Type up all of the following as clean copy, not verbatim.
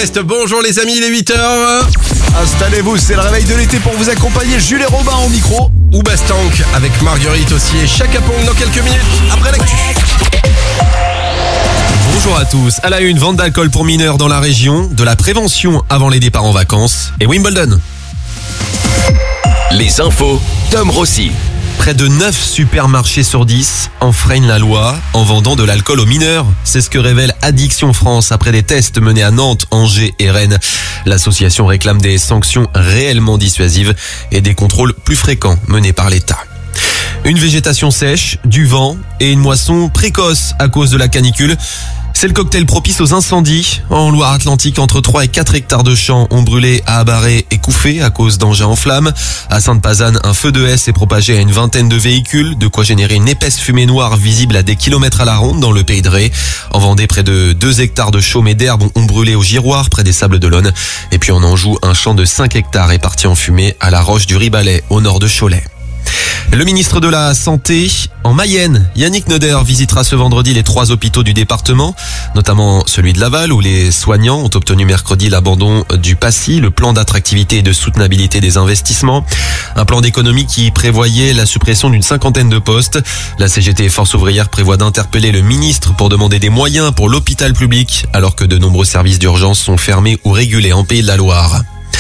West. Bonjour les amis, il est 8h. Installez-vous, c'est le réveil de l'été pour vous accompagner. Jules et Robin au micro. Ou Bastank avec Marguerite aussi et Chaka Pong dans quelques minutes après l'actu. Bonjour à tous. À la une, vente d'alcool pour mineurs dans la région, de la prévention avant les départs en vacances et Wimbledon. Les infos, Tom Rossi. Près de 9 supermarchés sur 10 enfreignent la loi en vendant de l'alcool aux mineurs. C'est ce que révèle Addiction France après des tests menés à Nantes, Angers et Rennes. L'association réclame des sanctions réellement dissuasives et des contrôles plus fréquents menés par l'État. Une végétation sèche, du vent et une moisson précoce à cause de la canicule. C'est le cocktail propice aux incendies. En Loire-Atlantique, entre 3 et 4 hectares de champs ont brûlé à Abarré et Couffé à cause d'engins en flammes. À Sainte-Pazanne, un feu de haie s'est propagé à une vingtaine de véhicules, de quoi générer une épaisse fumée noire visible à des kilomètres à la ronde dans le Pays de Ré. En Vendée, près de 2 hectares de chaumes et d'herbes ont brûlé au Giroir, près des Sables-d'Olonne. Et puis en Anjou, un champ de 5 hectares est parti en fumée à la Roche du Ribalet, au nord de Cholet. Le ministre de la Santé en Mayenne, Yannick Neuder, visitera ce vendredi les 3 hôpitaux du département, notamment celui de Laval où les soignants ont obtenu mercredi l'abandon du PASSI, le plan d'attractivité et de soutenabilité des investissements. Un plan d'économie qui prévoyait la suppression d'une 50aine de postes. La CGT et Force ouvrière prévoit d'interpeller le ministre pour demander des moyens pour l'hôpital public alors que de nombreux services d'urgence sont fermés ou régulés en Pays de la Loire.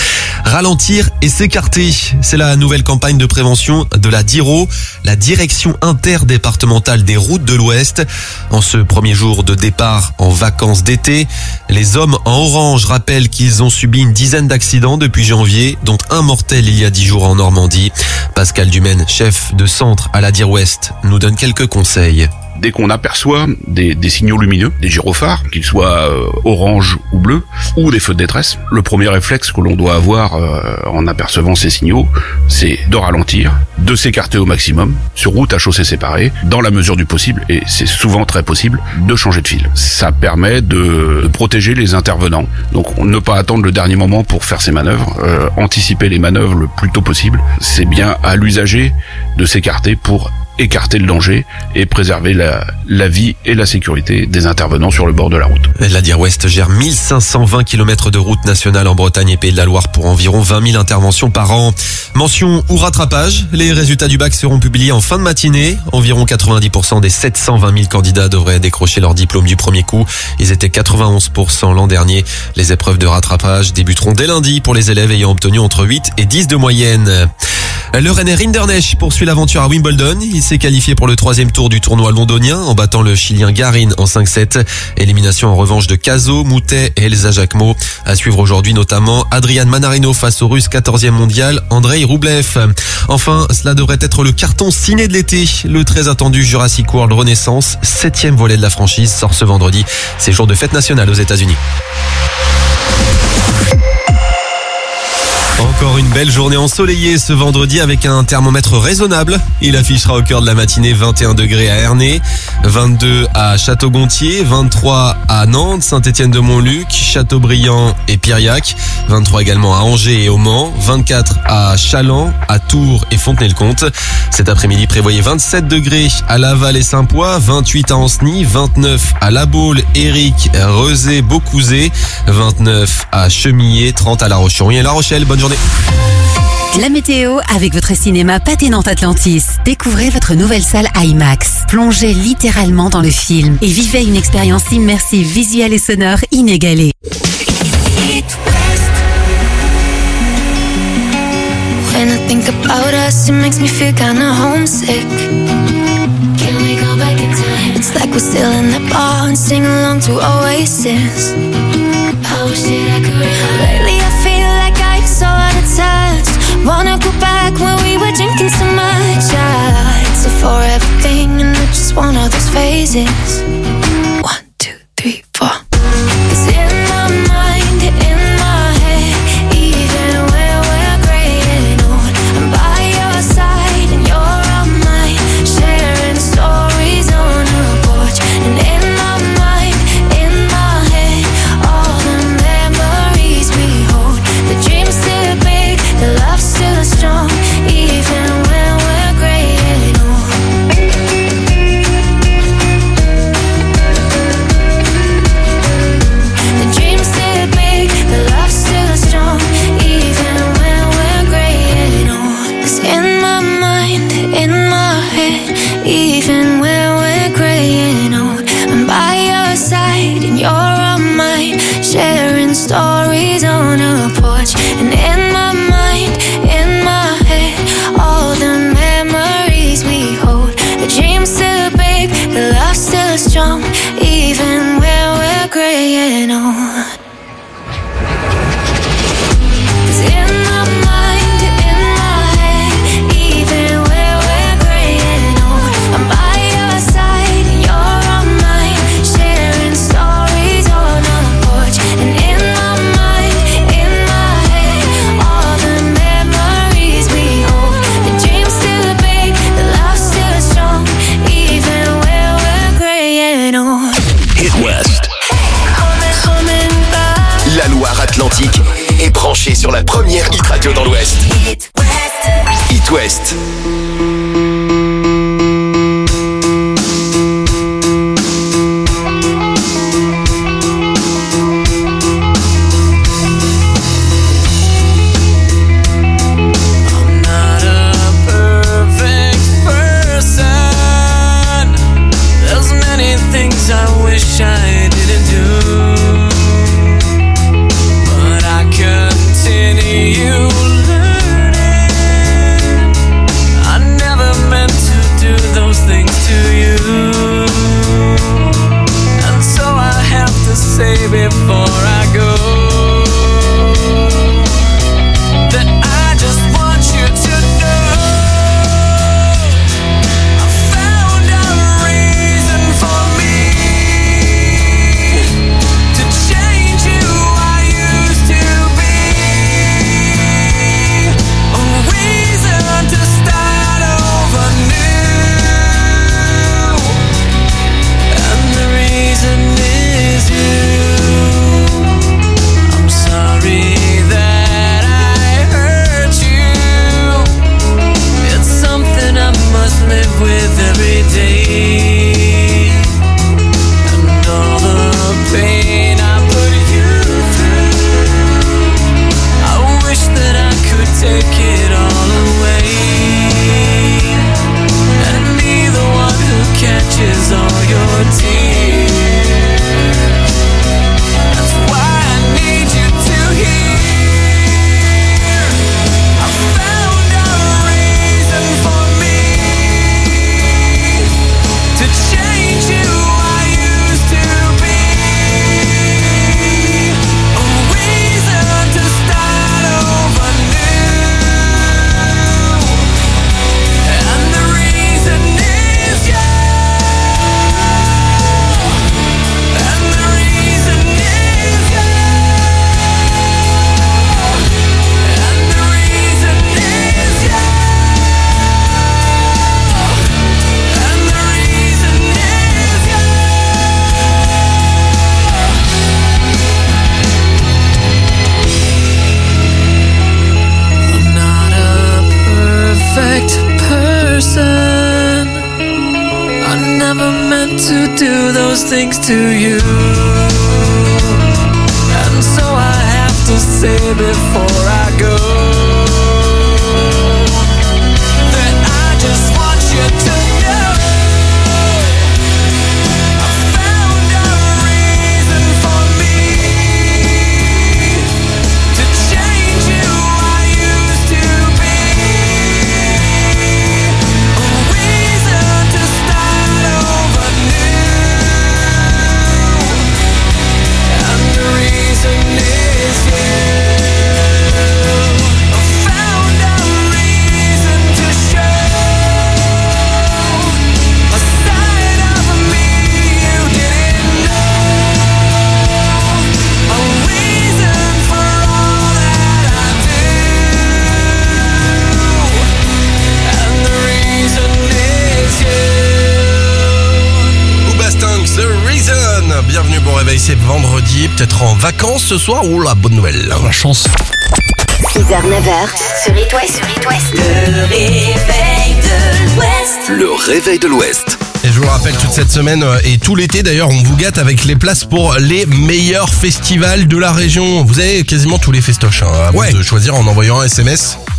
Ralentir et s'écarter, c'est la nouvelle campagne de prévention de la DIRO, la Direction interdépartementale des routes de l'Ouest. En ce premier jour de départ en vacances d'été, les hommes en orange rappellent qu'ils ont subi une dizaine d'accidents depuis janvier, dont un mortel il y a 10 jours en Normandie. Pascal Dumaine, chef de centre à la DIR Ouest, nous donne quelques conseils. Dès qu'on aperçoit des signaux lumineux, des gyrophares, qu'ils soient orange ou bleu, ou des feux de détresse, le premier réflexe que l'on doit avoir en apercevant ces signaux, c'est de ralentir, de s'écarter au maximum, sur route à chaussée séparée, dans la mesure du possible, et c'est souvent très possible, de changer de fil. Ça permet de protéger les intervenants. Donc ne pas attendre le dernier moment pour faire ces manœuvres, anticiper les manœuvres le plus tôt possible. C'est bien à l'usager de s'écarter pour écarter le danger et préserver la vie et la sécurité des intervenants sur le bord de la route. La DIR Ouest gère 1520 km de route nationale en Bretagne et Pays de la Loire pour environ 20 000 interventions par an. Mention ou rattrapage, les résultats du bac seront publiés en fin de matinée. Environ 90% des 720 000 candidats devraient décrocher leur diplôme du premier coup. Ils étaient 91% l'an dernier. Les épreuves de rattrapage débuteront dès lundi pour les élèves ayant obtenu entre 8 et 10 de moyenne. Le Rennais Rinderknech poursuit l'aventure à Wimbledon. Il s'est qualifié pour le 3e tour du tournoi londonien en battant le Chilien Garin en 5-7. Élimination en revanche de Cazot, Moutet et Elsa Jacquemot. À suivre aujourd'hui notamment Adrian Manarino face au Russe 14e mondial Andrei Roublev. Enfin, cela devrait être le carton ciné de l'été. Le très attendu Jurassic World Renaissance, 7e volet de la franchise, sort ce vendredi. C'est jour de fête nationale aux États-Unis. Encore une belle journée ensoleillée ce vendredi avec un thermomètre raisonnable. Il affichera au cœur de la matinée 21 degrés à Ernée, 22 à Château-Gontier, 23 à Nantes, Saint-Étienne-de-Montluc, Châteaubriand et Piriac, 23 également à Angers et au Mans, 24 à Chaland, à Tours et Fontenay-le-Comte. Cet après-midi, prévoyez 27 degrés à Laval et Saint-Poix, 28 à Ancenis, 29 à La Baule, Éric, Rezé, Beaucouzé, 29 à Chemillé, 30 à La Roche-sur-Yon et La Rochelle. Bonne journée. La météo avec votre cinéma Pathé Nantes Atlantis. Découvrez votre nouvelle salle IMAX. Plongez littéralement dans le film et vivez une expérience immersive, visuelle et sonore inégalée. When I think about us, it makes me feel kinda homesick. Can we go back in time? It's like we're still in the bar and sing along to Oasis. I wish that I could. Lately I feel like I'm so out of touch. Wanna go back when we were drinking so much. It's a forever thing and it's just one of those phases. 1, 2, 3, 4. 'Cause in my mind, in my head, even when we're great and old, I'm by your side and you're on mine, sharing stories on a porch. And in my mind, in my head, all the memories we hold. The dream's still big, the love's still strong, even when we're great and old. graying on. 'Cause in my mind, in my head, even where we're graying on, I'm by your side, you're on mine, sharing stories on our porch. And in my mind, in my head, all the memories we hold, the dreams still big, the love still strong, even where we're graying on. Hit West. La Loire-Atlantique est branchée sur la première hit radio dans l'Ouest. Hit West. Things to you, and so I have to say before I go that I just want you to know I found a reason for me to change who I used to be, a reason to start over new. Bienvenue, bon réveil, c'est vendredi, peut-être en vacances ce soir ou la bonne nouvelle. La chance. 6h, 9h sur Hit West. Le réveil de l'Ouest. Le réveil de l'Ouest. Et je vous le rappelle, toute cette semaine et tout l'été d'ailleurs, on vous gâte avec les places pour les meilleurs festivals de la région. Vous avez quasiment tous les festoches à vous de choisir en envoyant un SMS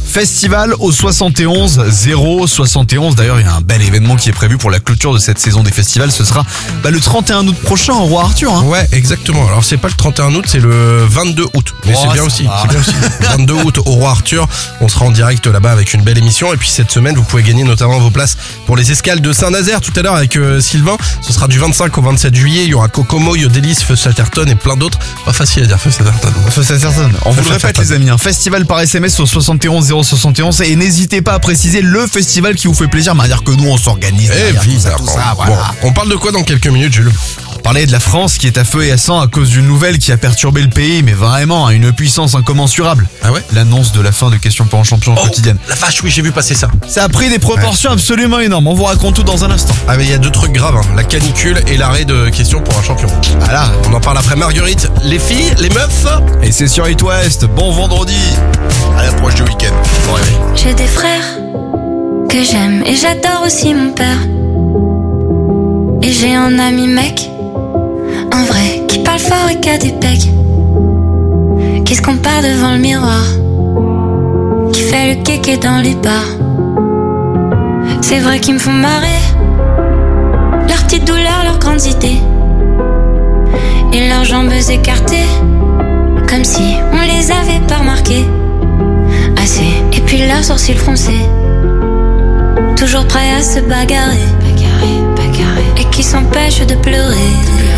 Festival au 71, 071. D'ailleurs, il y a un bel événement qui est prévu pour la clôture de cette saison des festivals. Ce sera le 31 août prochain au Roi Arthur. Hein. Ouais, exactement. Alors c'est pas le 31 août, c'est le 22 août. Mais c'est bien aussi. C'est bien aussi. 22 août au Roi Arthur. On sera en direct là-bas avec une belle émission. Et puis cette semaine, vous pouvez gagner notamment vos places pour les escales de Saint-Nazaire tout à l'heure avec Sylvain. Ce sera du 25 au 27 juillet. Il y aura Kokomo, Yodelis, Feu Chatterton et plein d'autres. Pas facile à dire, Feu Chatterton. On vous le répète les amis, un festival par SMS au 71 071 et n'hésitez pas à préciser le festival qui vous fait plaisir, dire que nous on s'organise. Évidemment. Tout ça, voilà. Bon, on parle de quoi dans quelques minutes, Jules? Parler de la France qui est à feu et à sang à cause d'une nouvelle qui a perturbé le pays, mais vraiment à une puissance incommensurable. Ah ouais? L'annonce de la fin de Questions pour un champion quotidienne. La vache, oui, j'ai vu passer ça. Ça a pris des proportions absolument énormes. On vous raconte tout dans un instant. Ah mais il y a deux trucs graves, hein. La canicule et l'arrêt de Questions pour un champion. Voilà. On en parle après Marguerite. Les filles, les meufs. Et c'est sur It West. Bon vendredi. À l'approche du week-end. Bon réveil. J'ai des frères que j'aime et j'adore aussi mon père. Et j'ai un ami mec, un vrai, qui parle fort et qui a des pecs, qui se compare devant le miroir, qui fait le kéké dans les bars. C'est vrai qu'ils me font marrer, leurs petites douleurs, leurs grandes idées, et leurs jambes écartées, comme si on les avait pas remarquées. Assez, et puis leurs sourcils froncés, toujours prêts à se bagarrer, et qui s'empêchent de pleurer,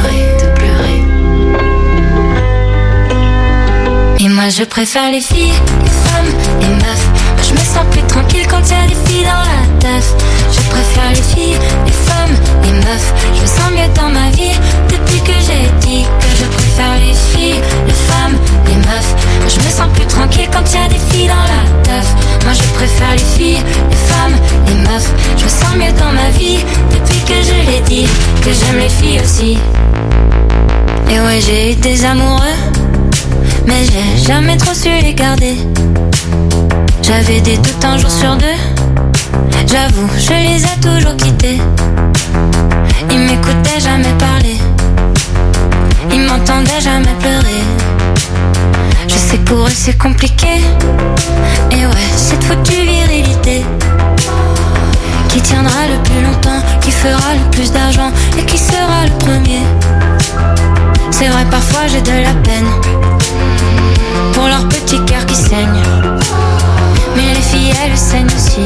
Et moi je préfère les filles, les femmes, les meufs. Moi je me sens plus tranquille quand y a des filles dans la teuf. Je préfère les filles, les femmes, les meufs. Je me sens mieux dans ma vie depuis que j'ai dit que je préfère les filles, les femmes, les meufs. Moi je me sens plus tranquille quand y a des filles dans la teuf. Moi je préfère les filles, les femmes, les meufs. Je me sens mieux dans ma vie depuis que je l'ai dit que j'aime les filles aussi. Et ouais, j'ai eu des amoureux, mais j'ai jamais trop su les garder. J'avais des doutes un jour sur deux, j'avoue, je les ai toujours quittés. Ils m'écoutaient jamais parler, ils m'entendaient jamais pleurer. Je sais que pour eux c'est compliqué, et ouais, cette foutue virilité qui tiendra le plus longtemps, qui fera le plus d'argent et qui sera le premier. C'est vrai, parfois j'ai de la peine pour leur petit cœur qui saigne, mais les filles elles saignent aussi.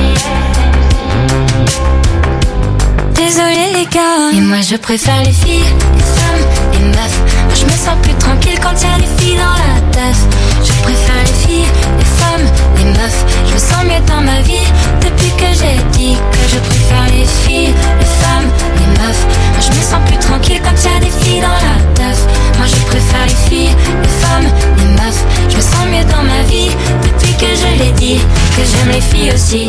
Désolé les gars, et moi je préfère les filles, les femmes, les meufs. Moi je me sens plus tranquille quand y a des filles dans la teuf. Je préfère les filles, les femmes, les meufs. Je me sens mieux dans ma vie depuis que j'ai dit que je préfère les filles, les femmes, les meufs. Moi je me sens plus tranquille quand y a des filles dans la teuf. Moi je préfère les filles, les femmes, les meufs. Je me sens mieux dans ma vie depuis que je l'ai dit que j'aime les filles aussi.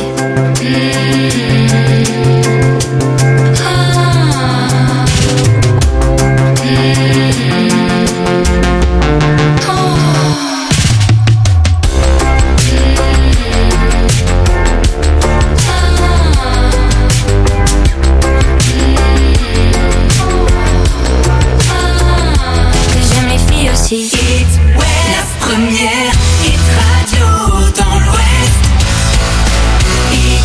It West, la première hit radio dans l'Ouest. It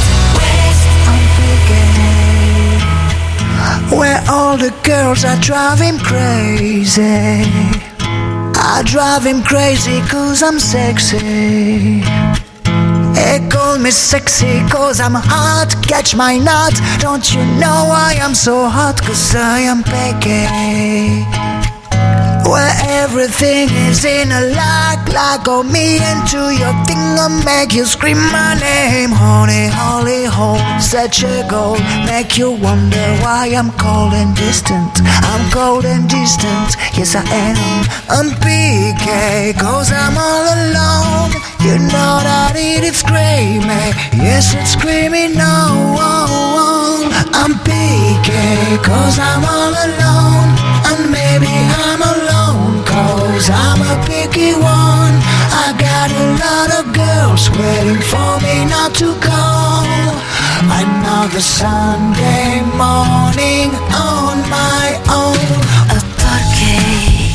West. Where all the girls are driving crazy. I drive him crazy cause I'm sexy. They call me sexy cause I'm hot. Catch my nut. Don't you know I am so hot cause I am Peggy. Where everything is in a like go me into your thing and make you scream my name. Honey, holy hole, such a goal. Make you wonder why I'm cold and distant. I'm cold and distant, yes I am. I'm PK, cause I'm all alone. You know that it is screaming, yes it's screaming no. I'm PK, cause I'm all alone. And maybe I'm alone, cause I'm a picky one. I got a lot of girls waiting for me not to go. Another Sunday morning on my own.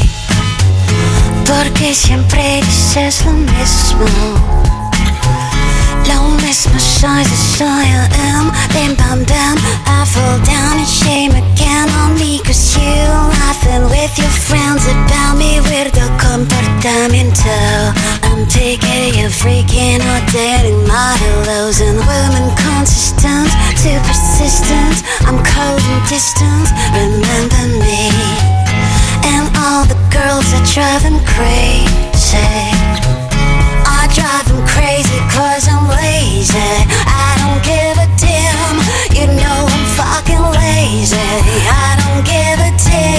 Porque siempre dices lo mismo. Loneliness, my size is I am. Bim bam bam, I fall down in shame again on me. Cause you laughing with your friends about me. Weirdo comportamiento. I'm taking you freaking or dating my hellos. And women consistent, too persistent. I'm cold and distant, remember me. And all the girls that drive them crazy. I drive them crazy cause I'm lazy. I don't give a damn, you know I'm fucking lazy. I don't give a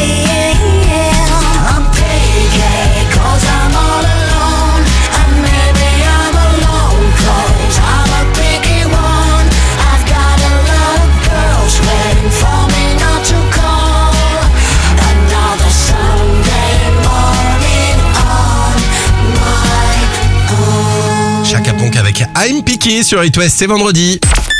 damn. I'm picky cause I'm all alone. And maybe I'm alone cause I'm a picky one. I've got a lot of girls waiting for me not to call. Another Sunday morning on my own. Chaka Ponk avec I'm Piqué sur It West, c'est vendredi.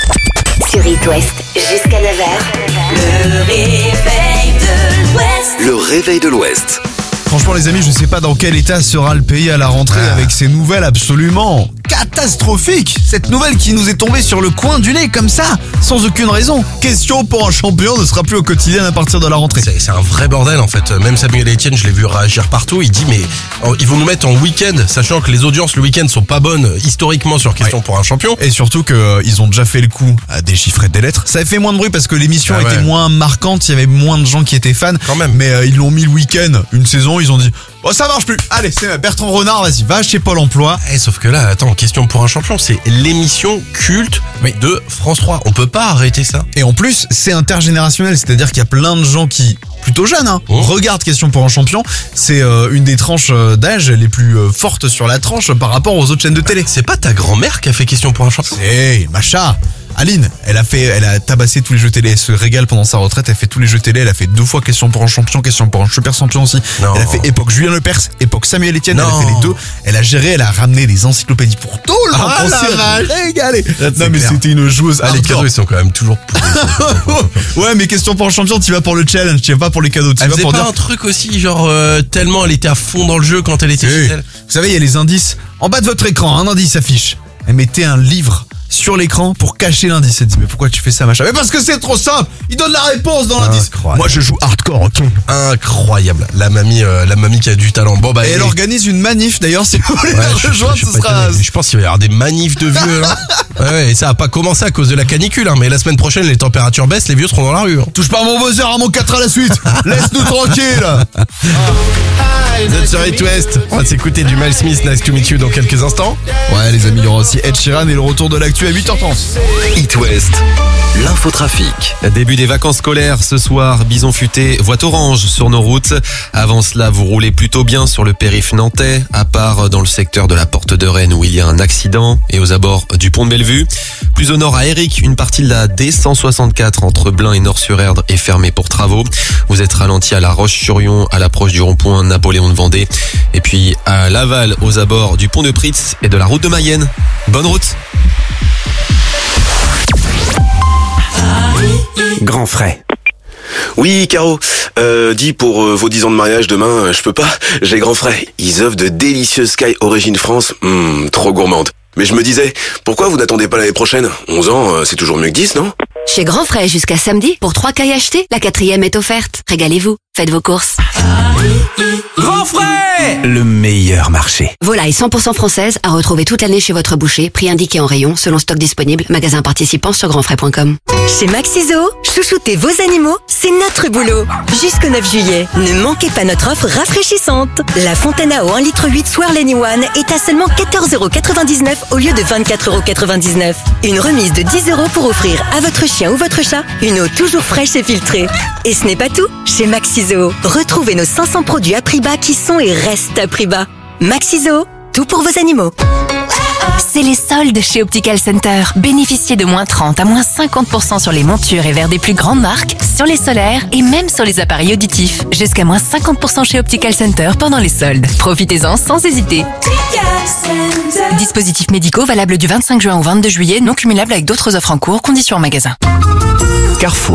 Sur It West, jusqu'à 9h. Le réveil de l'Ouest. Le réveil de l'Ouest. Franchement les amis, je sais pas dans quel état sera le pays à la rentrée avec ces nouvelles absolument catastrophiques. Cette nouvelle qui nous est tombée sur le coin du nez comme ça, sans aucune raison. Question pour un champion ne sera plus au quotidien à partir de la rentrée. C'est un vrai bordel en fait. Même Samuel Etienne, je l'ai vu réagir partout. Il dit mais ils vont nous mettre en week-end, sachant que les audiences le week-end sont pas bonnes historiquement sur Question pour un champion. Et surtout qu'ils ont déjà fait le coup à déchiffrer des lettres. Ça a fait moins de bruit parce que l'émission était moins marquante, il y avait moins de gens qui étaient fans. Quand même. Mais ils l'ont mis le week-end, une saison, ils ont dit oh ça marche plus. Allez, c'est Bertrand Renard, vas-y, va chez Pôle Emploi. Sauf que là, attends, Question pour un champion, c'est l'émission culte de France 3. On peut pas arrêter ça. Et en plus, c'est intergénérationnel, c'est-à-dire qu'il y a plein de gens qui, plutôt jeunes, regardent Question pour un champion. C'est une des tranches d'âge les plus fortes sur la tranche par rapport aux autres chaînes de télé. C'est pas ta grand-mère qui a fait Question pour un champion? C'est Macha. Aline, elle a tabassé tous les jeux télé, elle se régale pendant sa retraite, elle fait tous les jeux télé, elle a fait 2 fois Question pour un champion, Question pour un super champion aussi. Non. Elle a fait époque Julien Lepers, époque Samuel Etienne, elle a fait les deux. Elle a géré, elle a ramené les encyclopédies pour tout le monde. On s'est régalé. Non mais c'était une joueuse. Les cadeaux ils sont quand même toujours pourris. Ouais mais Question pour un champion, tu vas pour le challenge, tu vas pas pour les cadeaux. Elle faisait pas un truc aussi genre tellement elle était à fond dans le jeu quand elle était chez elle. Vous savez il y a les indices en bas de votre écran, un indice affiche. Elle mettait un livre sur l'écran pour cacher l'indice. Elle dit mais pourquoi tu fais ça machin? Mais parce que c'est trop simple. Il donne la réponse dans l'indice. Moi je joue hardcore, ok. Incroyable. La mamie qui a du talent. Bon bah et elle organise une manif d'ailleurs si vous voulez la rejoindre, ce sera. Je pense qu'il va y avoir des manifs de vieux là. Ouais, et ça a pas commencé à cause de la canicule mais la semaine prochaine les températures baissent, les vieux seront dans la rue. Touche pas à mon buzzer, à mon 4 à la suite. Laisse-nous tranquille. Vous êtes sur It West. On va s'écouter du Miles Smith, Nice to Meet You dans quelques instants. Ouais les amis, il y aura aussi Ed Sheeran et le retour de l'actu à 8h30. It West, l'infotrafic. Début des vacances scolaires ce soir, Bison Futé, voie orange sur nos routes. Avant cela, vous roulez plutôt bien sur le périph' nantais, à part dans le secteur de la Porte de Rennes où il y a un accident et aux abords du pont de Bellevue. Plus au nord à Éric, une partie de la D164 entre Blain et Nord-sur-Erdre est fermée pour travaux. Vous êtes ralenti à La Roche-sur-Yon à l'approche du rond-point Napoléon de Vendée. Et puis à Laval aux abords du pont de Pritz et de la route de Mayenne. Bonne route. Grand frais. Oui, Caro, dis pour vos 10 ans de mariage demain, je peux pas, j'ai grand frais. Ils offrent de délicieuses Sky Origine France, trop gourmandes. Mais je me disais, pourquoi vous n'attendez pas l'année prochaine? 11 ans, c'est toujours mieux que 10, non? Chez Grand Frais, jusqu'à samedi, pour 3 cailles achetées, la 4e est offerte. Régalez-vous, faites vos courses. Grand frais. Le meilleur marché. Volaille 100% française à retrouver toute l'année chez votre boucher, prix indiqué en rayon, selon stock disponible, magasin participant sur grandfrais.com. Chez Maxiso, chouchouter vos animaux, c'est notre boulot. Jusqu'au 9 juillet, ne manquez pas notre offre rafraîchissante. La fontaine à eau 1,8 litre Swirl Anyone est à seulement 14,99€ au lieu de 24,99€. Une remise de 10€ pour offrir à votre chien ou votre chat une eau toujours fraîche et filtrée. Et ce n'est pas tout. Chez Maxiso, retrouvez nos 500 produits à prix bas qui sont et restent à prix bas. Maxiso, tout pour vos animaux. C'est les soldes chez Optical Center. Bénéficiez de moins 30 à moins 50% sur les montures et verres des plus grandes marques, sur les solaires et même sur les appareils auditifs. Jusqu'à moins 50% chez Optical Center pendant les soldes. Profitez-en sans hésiter. Dispositifs médicaux valables du 25 juin au 22 juillet, non cumulables avec d'autres offres en cours, conditions en magasin. Carrefour.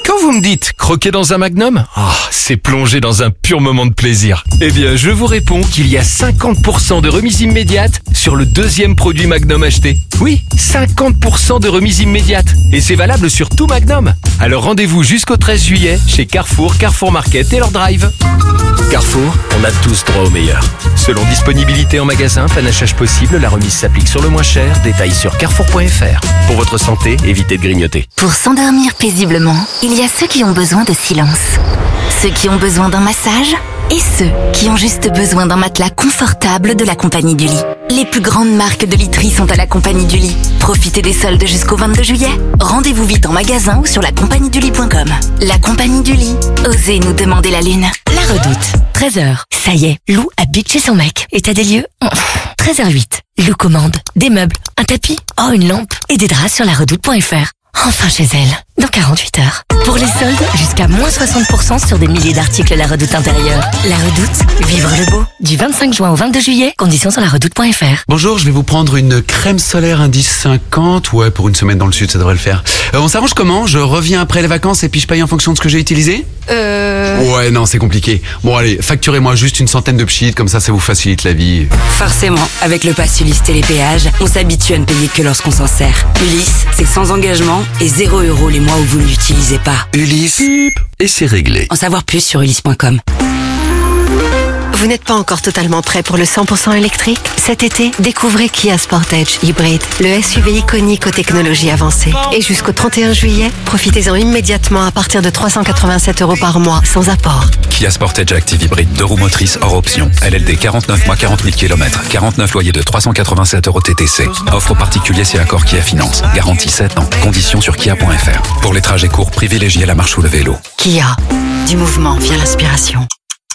Quand vous me dites croquer dans un Magnum, c'est plonger dans un pur moment de plaisir. Eh bien, je vous réponds qu'il y a 50% de remise immédiate sur le deuxième produit Magnum acheté. Oui, 50% de remise immédiate. Et c'est valable sur tout Magnum. Alors rendez-vous jusqu'au 13 juillet chez Carrefour, Carrefour Market et leur drive. Carrefour, on a tous droit au meilleur. Selon disponibilité en magasin, panachage possible, la remise s'applique sur le moins cher. Détails sur carrefour.fr. Pour votre santé, évitez de grignoter. Pour s'endormir paisiblement, il y a ceux qui ont besoin de silence, ceux qui ont besoin d'un massage et ceux qui ont juste besoin d'un matelas confortable de la Compagnie du Lit. Les plus grandes marques de literie sont à la Compagnie du Lit. Profitez des soldes jusqu'au 22 juillet. Rendez-vous vite en magasin ou sur lacompagniedulit.com. La Compagnie du Lit. Osez nous demander la lune. La Redoute. 13h. Ça y est, Lou habite chez son mec. État des lieux 13h08. Lou commande des meubles, un tapis, une lampe et des draps sur laredoute.fr. Enfin chez elle, dans 48 heures. Pour les soldes, jusqu'à moins 60% sur des milliers d'articles La Redoute intérieure. La Redoute, vivre le beau. Du 25 juin au 22 juillet, conditions sur laredoute.fr. Bonjour, je vais vous prendre une crème solaire indice 50. Ouais, pour une semaine dans le sud, ça devrait le faire. On s'arrange comment? Je reviens après les vacances et puis je paye en fonction de ce que j'ai utilisé? Ouais, non, c'est compliqué. Bon, allez, facturez-moi juste une centaine de pchits, comme ça vous facilite la vie. Forcément, avec le pass Ulysse Télépéage, on s'habitue à ne payer que lorsqu'on s'en sert. Ulysse, c'est sans engagement et 0 € les mois où vous ne l'utilisez pas. Ulysse, et c'est réglé. En savoir plus sur ulysse.com. Vous n'êtes pas encore totalement prêt pour le 100% électrique? Cet été, découvrez Kia Sportage Hybrid, le SUV iconique aux technologies avancées. Et jusqu'au 31 juillet, profitez-en immédiatement à partir de 387 € par mois, sans apport. Kia Sportage Active Hybrid, 2 roues motrices hors option. LLD 49 mois, 40 000 km. 49 loyers de 387 € TTC. Offre aux particuliers si accord Kia Finance. Garantie 7 ans. Conditions sur kia.fr. Pour les trajets courts, privilégiez la marche ou le vélo. Kia, du mouvement vient l'inspiration.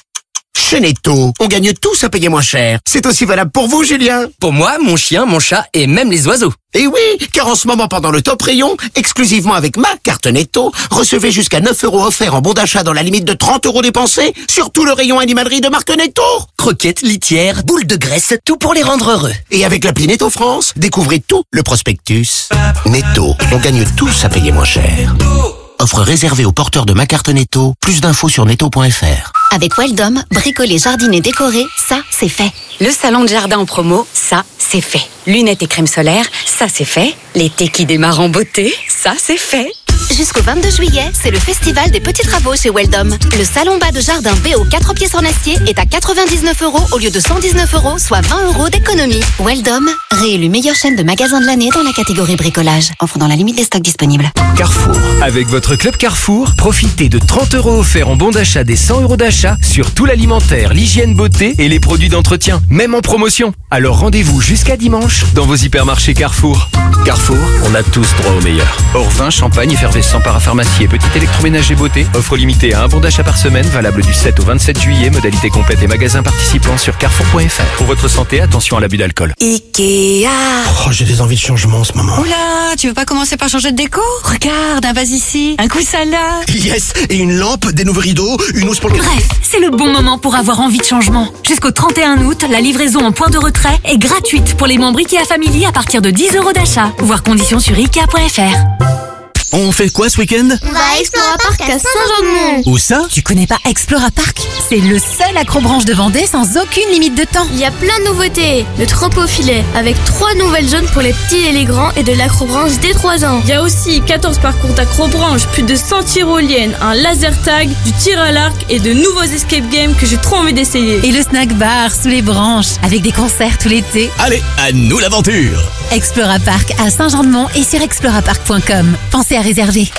Chez Netto, on gagne tous à payer moins cher. C'est aussi valable pour vous, Julien. Pour moi, mon chien, mon chat et même les oiseaux. Et oui, car en ce moment, pendant le top rayon, exclusivement avec ma carte Netto, recevez jusqu'à 9 € offerts en bon d'achat dans la limite de 30 € dépensés sur tout le rayon animalerie de marque Netto. Croquettes, litières, boules de graisse, tout pour les rendre heureux. Et avec l'appli Netto France, découvrez tout le prospectus. Netto, on gagne tous à payer moins cher. Offre réservée aux porteurs de ma carte Netto. Plus d'infos sur netto.fr. Avec Weldom, bricoler, jardiner, décorer, ça, c'est fait. Le salon de jardin en promo, ça, c'est fait. Lunettes et crème solaire, ça, c'est fait. L'été qui démarre en beauté, ça, c'est fait. Jusqu'au 22 juillet, c'est le festival des petits travaux chez Weldom. Le salon bas de jardin BO 4 pièces en acier est à 99 € au lieu de 119 €, soit 20 € d'économie. Weldom, réélu meilleure chaîne de magasins de l'année dans la catégorie bricolage. Offre dans la limite des stocks disponibles. Carrefour. Avec votre club Carrefour, profitez de 30 € offerts en bon d'achat des 100 € d'achat sur tout l'alimentaire, l'hygiène beauté et les produits d'entretien, même en promotion. Alors rendez-vous jusqu'à dimanche dans vos hypermarchés Carrefour. Carrefour, on a tous droit au meilleur. Hors vin, champagne, effervescent, parapharmacie et petit électroménager beauté. Offre limitée à un bon d'achat par semaine, valable du 7 au 27 juillet. Modalité complète et magasins participants sur carrefour.fr. Pour votre santé, attention à l'abus d'alcool. Ikea. Oh, j'ai des envies de changement en ce moment. Oula, tu veux pas commencer par changer de déco? Regarde, un vase ici, un coussin là. Yes, et une lampe, des nouveaux rideaux, une housse pour le... Bref, c'est le bon moment pour avoir envie de changement. Jusqu'au 31 août, la livraison en point de retrait est gratuite pour les membres Ikea Family à partir de 10 € d'achat. Voir conditions sur Ikea.fr. On fait quoi ce week-end? On va à Explora Park à Saint-Jean-de-Mont. Où ça? Tu connais pas Explora Park? C'est le seul accrobranche de Vendée sans aucune limite de temps. Il y a plein de nouveautés. Le trempe au filet avec 3 nouvelles zones pour les petits et les grands et de l'acrobranche dès 3 ans. Il y a aussi 14 parcours d'acrobranche, plus de 100 tyroliennes, un laser tag, du tir à l'arc et de nouveaux escape games que j'ai trop envie d'essayer. Et le snack bar sous les branches avec des concerts tout l'été. Allez, à nous l'aventure! Explora Park à Saint-Jean-de-Mont et sur explorapark.com. Pensez à réserver.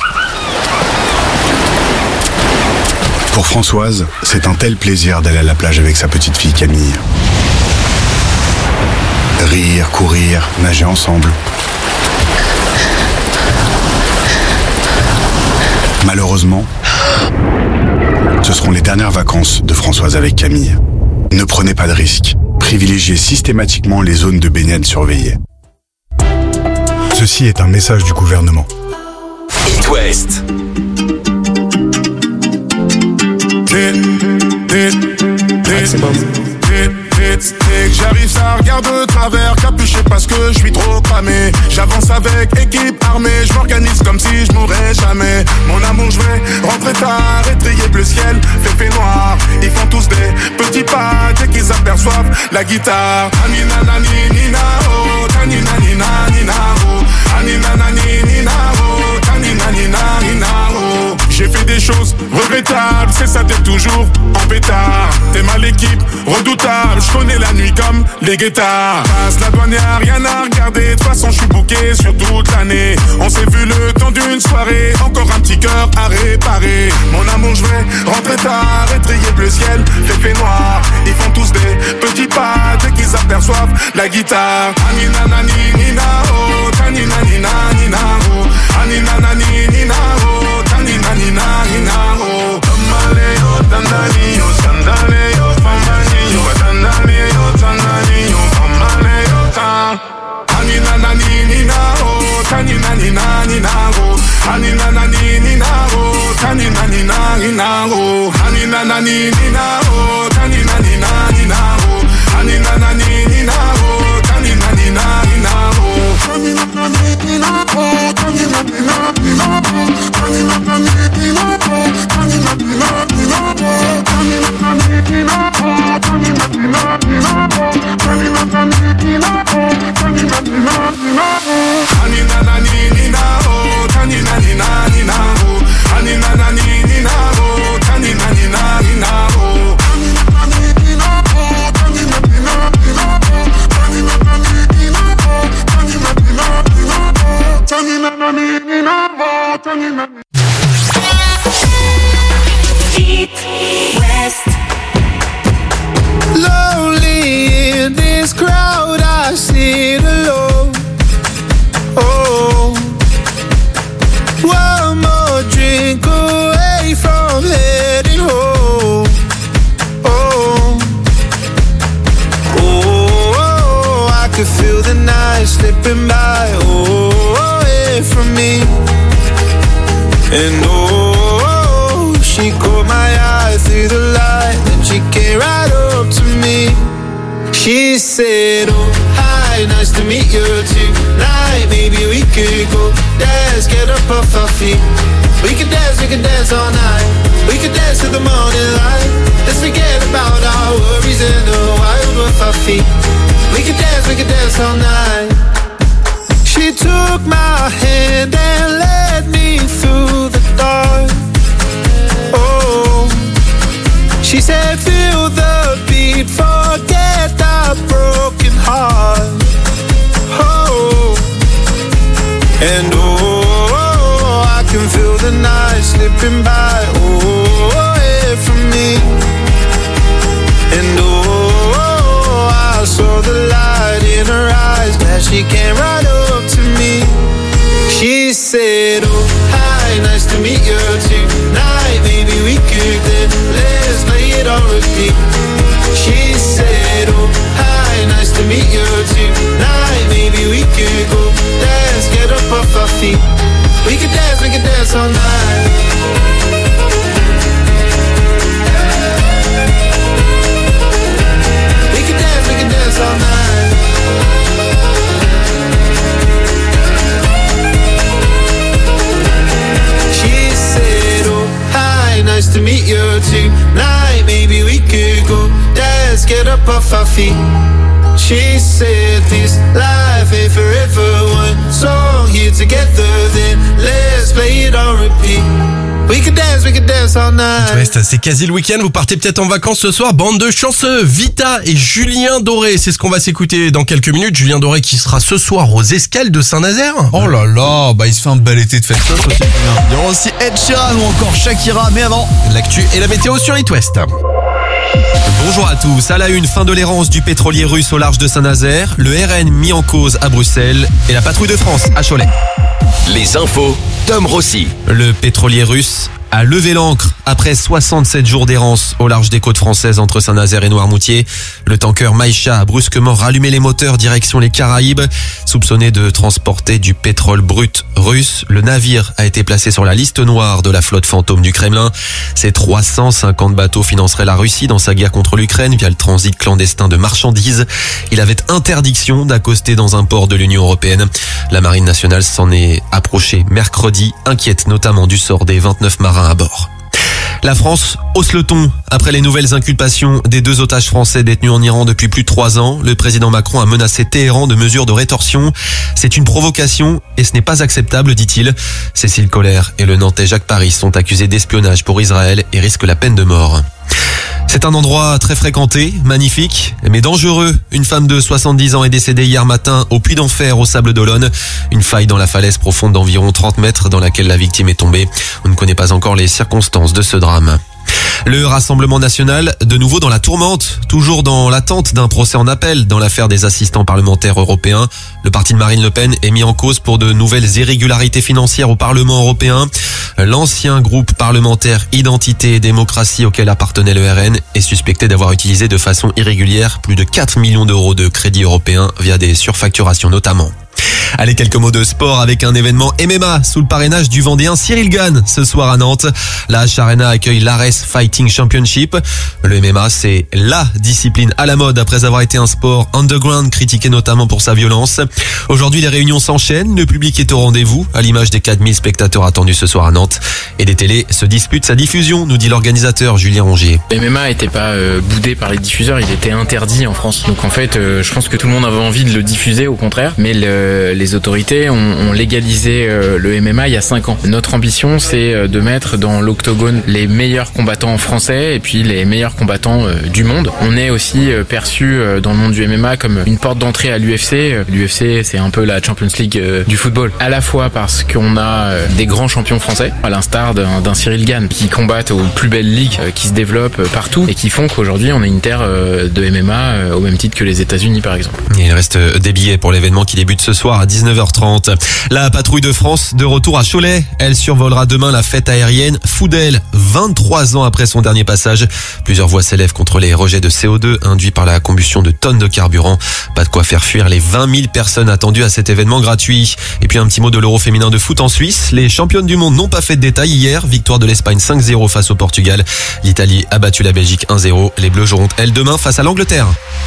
Pour Françoise, c'est un tel plaisir d'aller à la plage avec sa petite fille Camille. Rire, courir, nager ensemble. Malheureusement, ce seront les dernières vacances de Françoise avec Camille. Ne prenez pas de risques. Privilégiez systématiquement les zones de baignade surveillées. Ceci est un message du gouvernement. It West. J'arrive, ça regarde de travers, capuché parce que je suis trop cramé. J'avance avec équipe armée, je m'organise comme si je mourrais jamais. Mon amour, je vais la guitare. Anina nani nina oh, tanina nina nina oh, anina nani nina oh, tanina nina nina oh. J'ai fait des choses regrettables, c'est ça, t'es toujours en pétard. T'es mal équipe, redoutable, je connais la nuit comme les guettards. Passe la douane, y'a rien à regarder, de toute façon je suis booké sur toute l'année. On s'est vu le temps d'une soirée, encore un petit cœur à réparer. Mon amour, je vais rentrer tard, étrier bleu ciel, fait noir. Ils font tous des petits pas dès qu'ils aperçoivent la guitare. Anina nani nina oh, tanina nina nina oh, anina nani nina oh, tanina nina nina oh. Tamaleo, tanaleo, sandaleo, pamaneo, tanaleo, tanaleo, pamaleo, tan. Anina nani nina oh, tanina nina nina oh, anina nani nina oh, tanina nina nina oh, anina nani nina oh, tanina nina nina oh, anina nani nina oh, tanina nina nina oh, tanina nani nina oh, tanina nina nina oh, tanina nani nina oh, tanina nina nina oh, tanina nani nina oh, tanina nina nina oh, tanina nani nina oh, tanina nina nina oh, anina nani nina oh, tanina nina nina oh, anina nani nina oh, tanina nina nina oh, anina nani nina oh, tanina nina nina oh, tanina nani nina oh, tanina nina nina oh, tanina nani nina oh, tanina. Eat West. Lonely in this crowd, I sit alone. Oh, one more drink away from heading home. Oh, oh, I could feel the night slipping by. Oh, away from me. And oh, she caught my eye through the light, then she came right up to me. She said, oh, hi, nice to meet you tonight. Maybe we could go dance, get up off our feet. We could dance all night. We could dance till the morning light. Let's forget about our worries and the wild with our feet. We could dance all night. She took my hand and led me through the dark. Oh, she said, feel the beat, forget that broken heart. Oh, and oh, I can feel the night slipping by. Oh, away from me. And oh, I saw the light in her eyes as she came right up to me. She said, oh, hi, nice to meet you tonight. Maybe we could then let's play it on repeat. She said, oh, hi, nice to meet you tonight. Maybe we could go dance, get up off our feet. We could dance all night. We could dance all night. She said, oh, hi, nice to meet you tonight. Maybe we could go dance, get up off our feet. She said this life ain't forever. One song here together, then let's play it on repeat. We can dance all night. Ouais, c'est quasi le week-end, vous partez peut-être en vacances ce soir, bande de chanceux. Vita et Julien Doré, c'est ce qu'on va s'écouter dans quelques minutes. Julien Doré qui sera ce soir aux Escales de Saint-Nazaire. Oh là là, bah il se fait un bel été de fête aussi. Il y aura aussi Ed Sheeran ou encore Shakira, mais avant, l'actu et la météo sur It West. Bonjour à tous. À la une, fin de l'errance du pétrolier russe au large de Saint-Nazaire, le RN mis en cause à Bruxelles et la patrouille de France à Cholet. Les infos, Tom Rossi. Le pétrolier russe a levé l'ancre après 67 jours d'errance au large des côtes françaises entre Saint-Nazaire et Noirmoutier. Le tanker Maïcha a brusquement rallumé les moteurs direction les Caraïbes. Soupçonné de transporter du pétrole brut russe, le navire a été placé sur la liste noire de la flotte fantôme du Kremlin. Ces 350 bateaux financeraient la Russie dans sa guerre contre l'Ukraine via le transit clandestin de marchandises. Il avait interdiction d'accoster dans un port de l'Union européenne. La marine nationale s'en est approchée mercredi, inquiète notamment du sort des 29 marins à bord. La France hausse le ton après les nouvelles inculpations des 2 otages français détenus en Iran depuis plus de 3 ans. Le président Macron a menacé Téhéran de mesures de rétorsion. C'est une provocation et ce n'est pas acceptable, dit-il. Cécile Collère et le Nantais Jacques Paris sont accusés d'espionnage pour Israël et risquent la peine de mort. C'est un endroit très fréquenté, magnifique, mais dangereux. Une femme de 70 ans est décédée hier matin au Puy d'Enfer, au Sables-d'Olonne. Une faille dans la falaise profonde d'environ 30 mètres dans laquelle la victime est tombée. On ne connaît pas encore les circonstances de ce drame. Le Rassemblement national, de nouveau dans la tourmente, toujours dans l'attente d'un procès en appel dans l'affaire des assistants parlementaires européens. Le parti de Marine Le Pen est mis en cause pour de nouvelles irrégularités financières au Parlement européen. L'ancien groupe parlementaire Identité et Démocratie auquel appartenait le RN est suspecté d'avoir utilisé de façon irrégulière plus de 4 millions d'euros de crédits européens via des surfacturations notamment. Allez, quelques mots de sport avec un événement MMA sous le parrainage du Vendéen Cyril Gane ce soir à Nantes. La H-Arena accueille l'Ares Fighting Championship. Le MMA, c'est la discipline à la mode après avoir été un sport underground critiqué notamment pour sa violence. Aujourd'hui, les réunions s'enchaînent, le public est au rendez-vous à l'image des 4000 spectateurs attendus ce soir à Nantes. Et des télés se disputent sa diffusion, nous dit l'organisateur Julien Rongier. Le MMA n'était pas boudé par les diffuseurs, il était interdit en France. Donc en fait, je pense que tout le monde avait envie de le diffuser au contraire, mais les autorités ont légalisé le MMA il y a 5 ans. Notre ambition, c'est de mettre dans l'octogone les meilleurs combattants français et puis les meilleurs combattants du monde. On est aussi perçu dans le monde du MMA comme une porte d'entrée à l'UFC. L'UFC, c'est un peu la Champions League du football. À la fois parce qu'on a des grands champions français, à l'instar d'un Cyril Gane, qui combattent aux plus belles ligues qui se développent partout et qui font qu'aujourd'hui, on est une terre de MMA au même titre que les États-Unis, par exemple. Et il reste des billets pour l'événement qui débute ce soir à 19h30. La patrouille de France de retour à Cholet. Elle survolera demain la fête aérienne Foudel, 23 ans après son dernier passage. Plusieurs voix s'élèvent contre les rejets de CO2 induits par la combustion de tonnes de carburant. Pas de quoi faire fuir les 20 000 personnes attendues à cet événement gratuit. Et puis un petit mot de l'Euro féminin de foot en Suisse. Les championnes du monde n'ont pas fait de détails hier. Victoire de l'Espagne 5-0 face au Portugal. L'Italie a battu la Belgique 1-0. Les Bleus joueront elles demain face à l'Angleterre.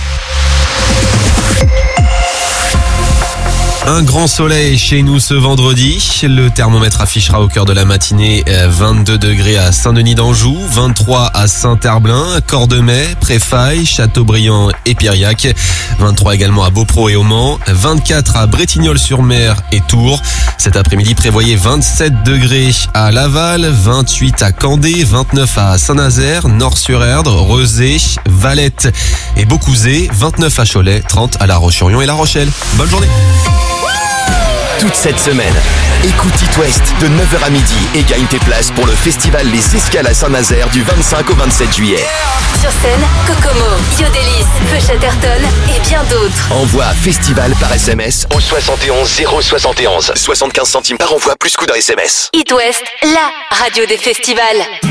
Un grand soleil chez nous ce vendredi. Le thermomètre affichera au cœur de la matinée 22 degrés à Saint-Denis d'Anjou, 23 à Saint-Herblain, Cordemais, Préfaille, Châteaubriand et Piriac, 23 également à Beaupro et au Mans, 24 à Bretignolles-sur-Mer et Tours. Cet après-midi, prévoyez 27 degrés à Laval, 28 à Candé, 29 à Saint-Nazaire, Nord-sur-Erdre, Rezé, Valette et Beaucouzé, 29 à Cholet, 30 à La Roche-sur-Yon et La Rochelle. Bonne journée. Toute cette semaine, écoute It West de 9h à midi et gagne tes places pour le festival Les Escales à Saint-Nazaire du 25 au 27 juillet. Sur scène, Kokomo, Yodelis, Feu Chatterton et bien d'autres. Envoie festival par SMS au 71 071. 75 centimes par envoi plus coût d'un SMS. It West, la radio des festivals.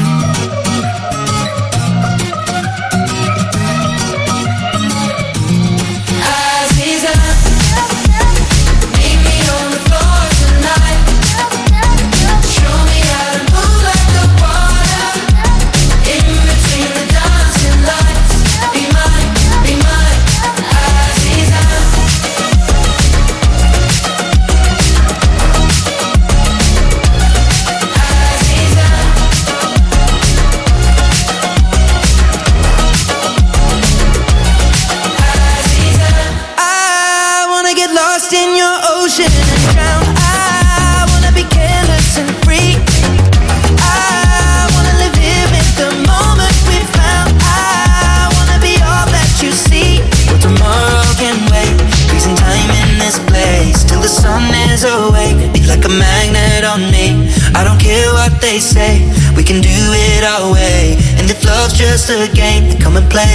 They say we can do it our way, and if love's just a game, then come and play.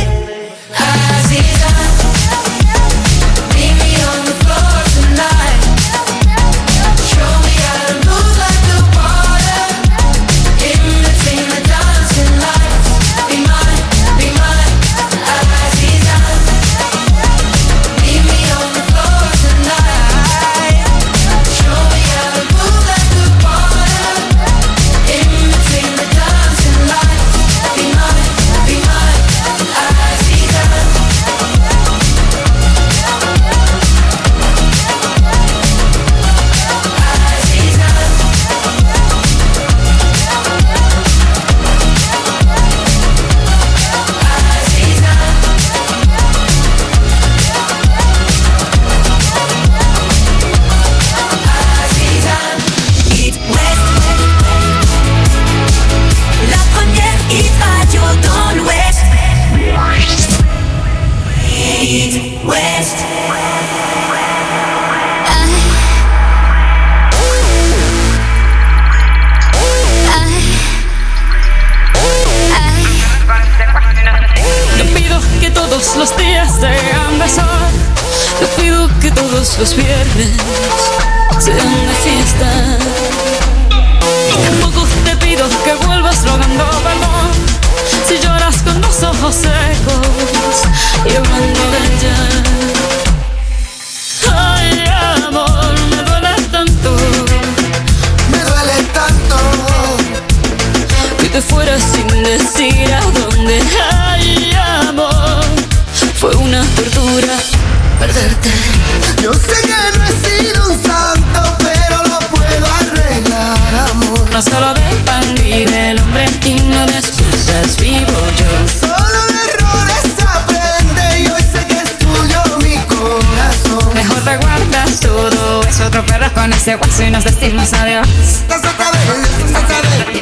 decir a dónde. Ay, amor, fue una tortura perderte. Yo sé que no he sido un santo, pero lo puedo arreglar, amor. No solo del pan vive el hombre y no de excusas vivo yo. Solo de errores aprende y hoy sé que es tuyo mi corazón. Mejor te guardas todo, es otro perro con ese guaso y nos decimos adiós. Estás otra vez, estás otra vez.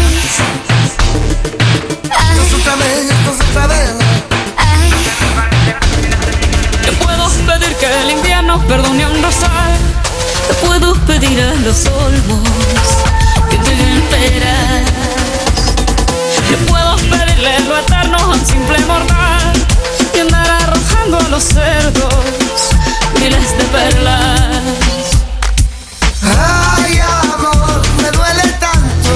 Estás otra vez, estás otra vez. Te puedo pedir que el invierno perdone un rosal. Te puedo pedir a los olmos que te dejen esperar. Te puedo pedirle lo eterno a un simple mortal y andar arrojando a los cerdos miles de perlas. Ay, amor, me duele tanto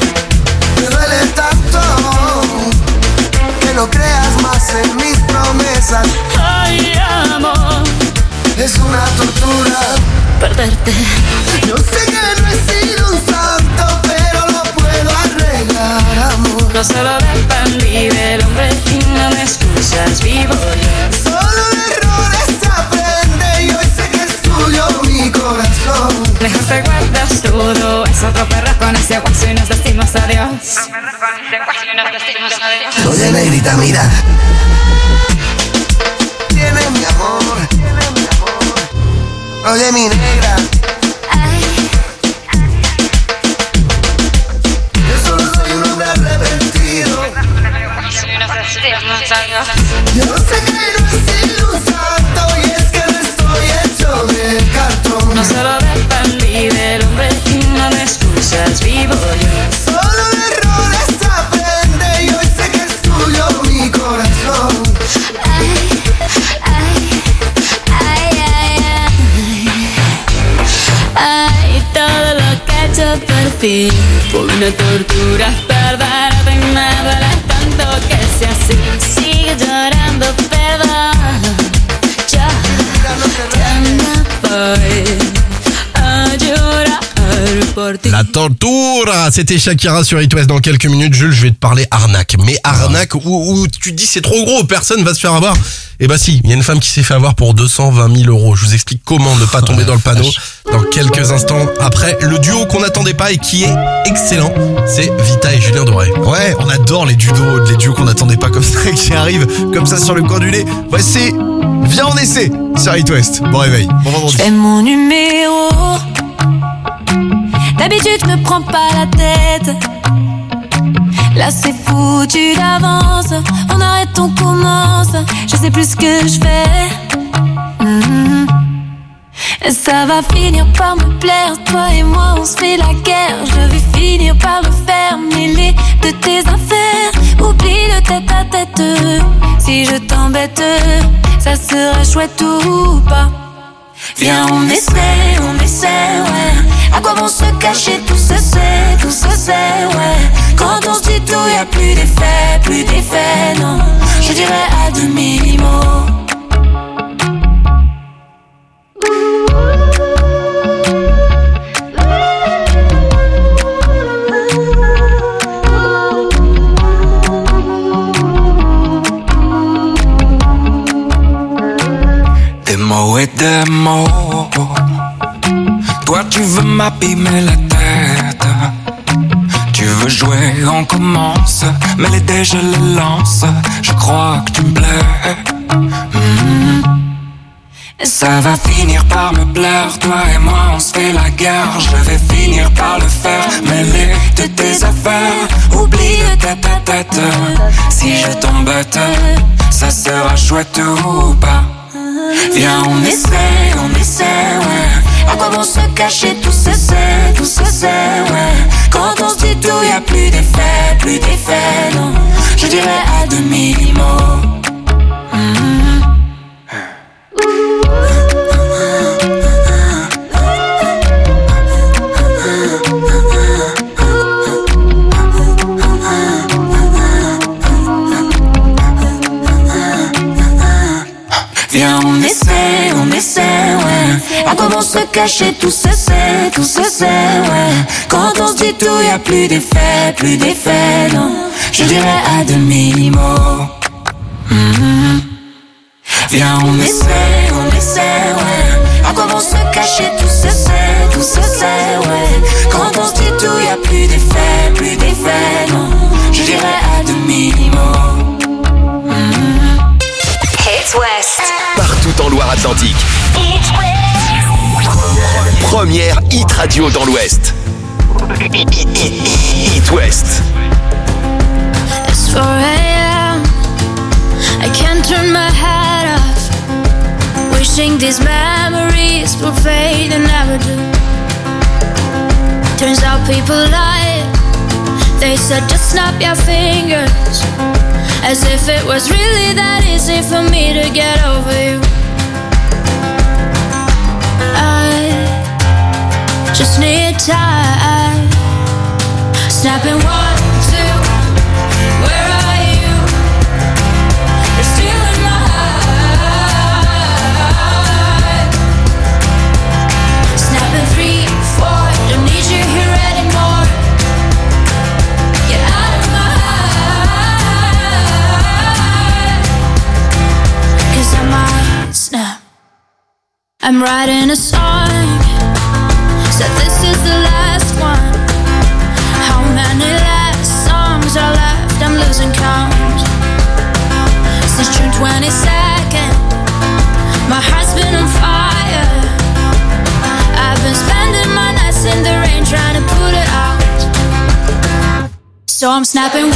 que no creas más en mis promesas. Ay, amor, es una tortura perderte. Yo sé que no he sido un santo, pero lo puedo arreglar, amor. No solo del pan vive el hombre y no de excusas vivo yo. Solo de errores se aprende y hoy sé que es tuyo mi corazón. Mejor te guardas todo, es otro perro con ese guaso y nos decimos adiós. Oye, negrita, mira. Tienes mi amor. Oye, mi negra. Yo solo soy un hombre arrepentido. Yo sé que no he sido un santo y es que no estoy hecho de cartón. No solo del pan vive el hombre y no de excusas vivo yo. Solo de errores se aprende y hoy sé que es tuyo mi corazón. Ay, todo lo que he hecho por ti fue una tortura, perderte y me duele tanto que sea así. Sigue llorando, perdón. Yo ya me voy a llorar por ti. La tortura, c'était Shakira sur It West. Dans quelques minutes, Jules, je vais te parler arnaque. Mais arnaque où tu te dis c'est trop gros, personne va se faire avoir. Eh ben si, il y a une femme qui s'est fait avoir pour 220 000 euros. Je vous explique comment ne pas tomber dans le panneau dans quelques instants. Après, le duo qu'on n'attendait pas et qui est excellent, c'est Vita et Julien Doré. Ouais, on adore les duos qu'on n'attendait pas comme ça, qui arrivent comme ça sur le coin du nez. Voici Viens en essai sur It West. Bon réveil, bon vendredi. Je fais mon numéro. D'habitude, je me prends pas la tête. Là, c'est foutu d'avance. On arrête, on commence. Je sais plus ce que je fais. Ça va finir par me plaire. Toi et moi, on se fait la guerre. Je vais finir par me faire mêler de tes affaires. Oublie le tête à tête. Si je t'embête, ça sera chouette ou pas. Viens, on essaie, ouais. À quoi vont se cacher, tout se sait, ouais. Quand on se dit tout, y'a plus d'effet, non. Je dirais à demi-mot. Des mots et des mots. Toi tu veux m'abîmer la tête. Tu veux jouer, on commence. Mais les dés je les lance. Je crois que tu me plais. Ça va finir par me plaire. Toi et moi on se fait la guerre. Je vais finir par le faire. Mêler de tes affaires. Oublie le tête à tête. Si je t'embête, ça sera chouette ou pas. Viens, on essaie, ouais. À quoi vont se cacher, tout se sait, ouais. Quand on se dit tout, y'a plus d'effet, non. Je dirais à demi-mot. Viens, on essaie, ouais. À quoi vont se cacher, tout se sait, ouais. Quand on se dit tout, y'a plus d'effet, non. je dirais à demi-mot. Viens, on essaie, ouais. À quoi vont se cacher tout se sait, ouais. Quand on se dit tout, y'a plus d'effet, non. Je dirais à demi-mot. Hits West. Partout en Loire-Atlantique. Première hit radio dans l'Ouest. Hit West. It's 4 a.m. I can't turn my head off. Wishing these memories will fade and never do. Turns out people lie. They said just snap your fingers. As if it was really that easy for me to get over you. I just need time. Snapping 1, 2. Where are you? You're still in my heart. Snapping 3, 4. Don't need you here anymore. Get out of my heart. 'Cause I might snap. I'm writing a song. Said this is the last one. How many last songs are left? I'm losing count. Since June 22nd, my heart's been on fire. I've been spending my nights in the rain trying to put it out. So I'm snapping 1, 2.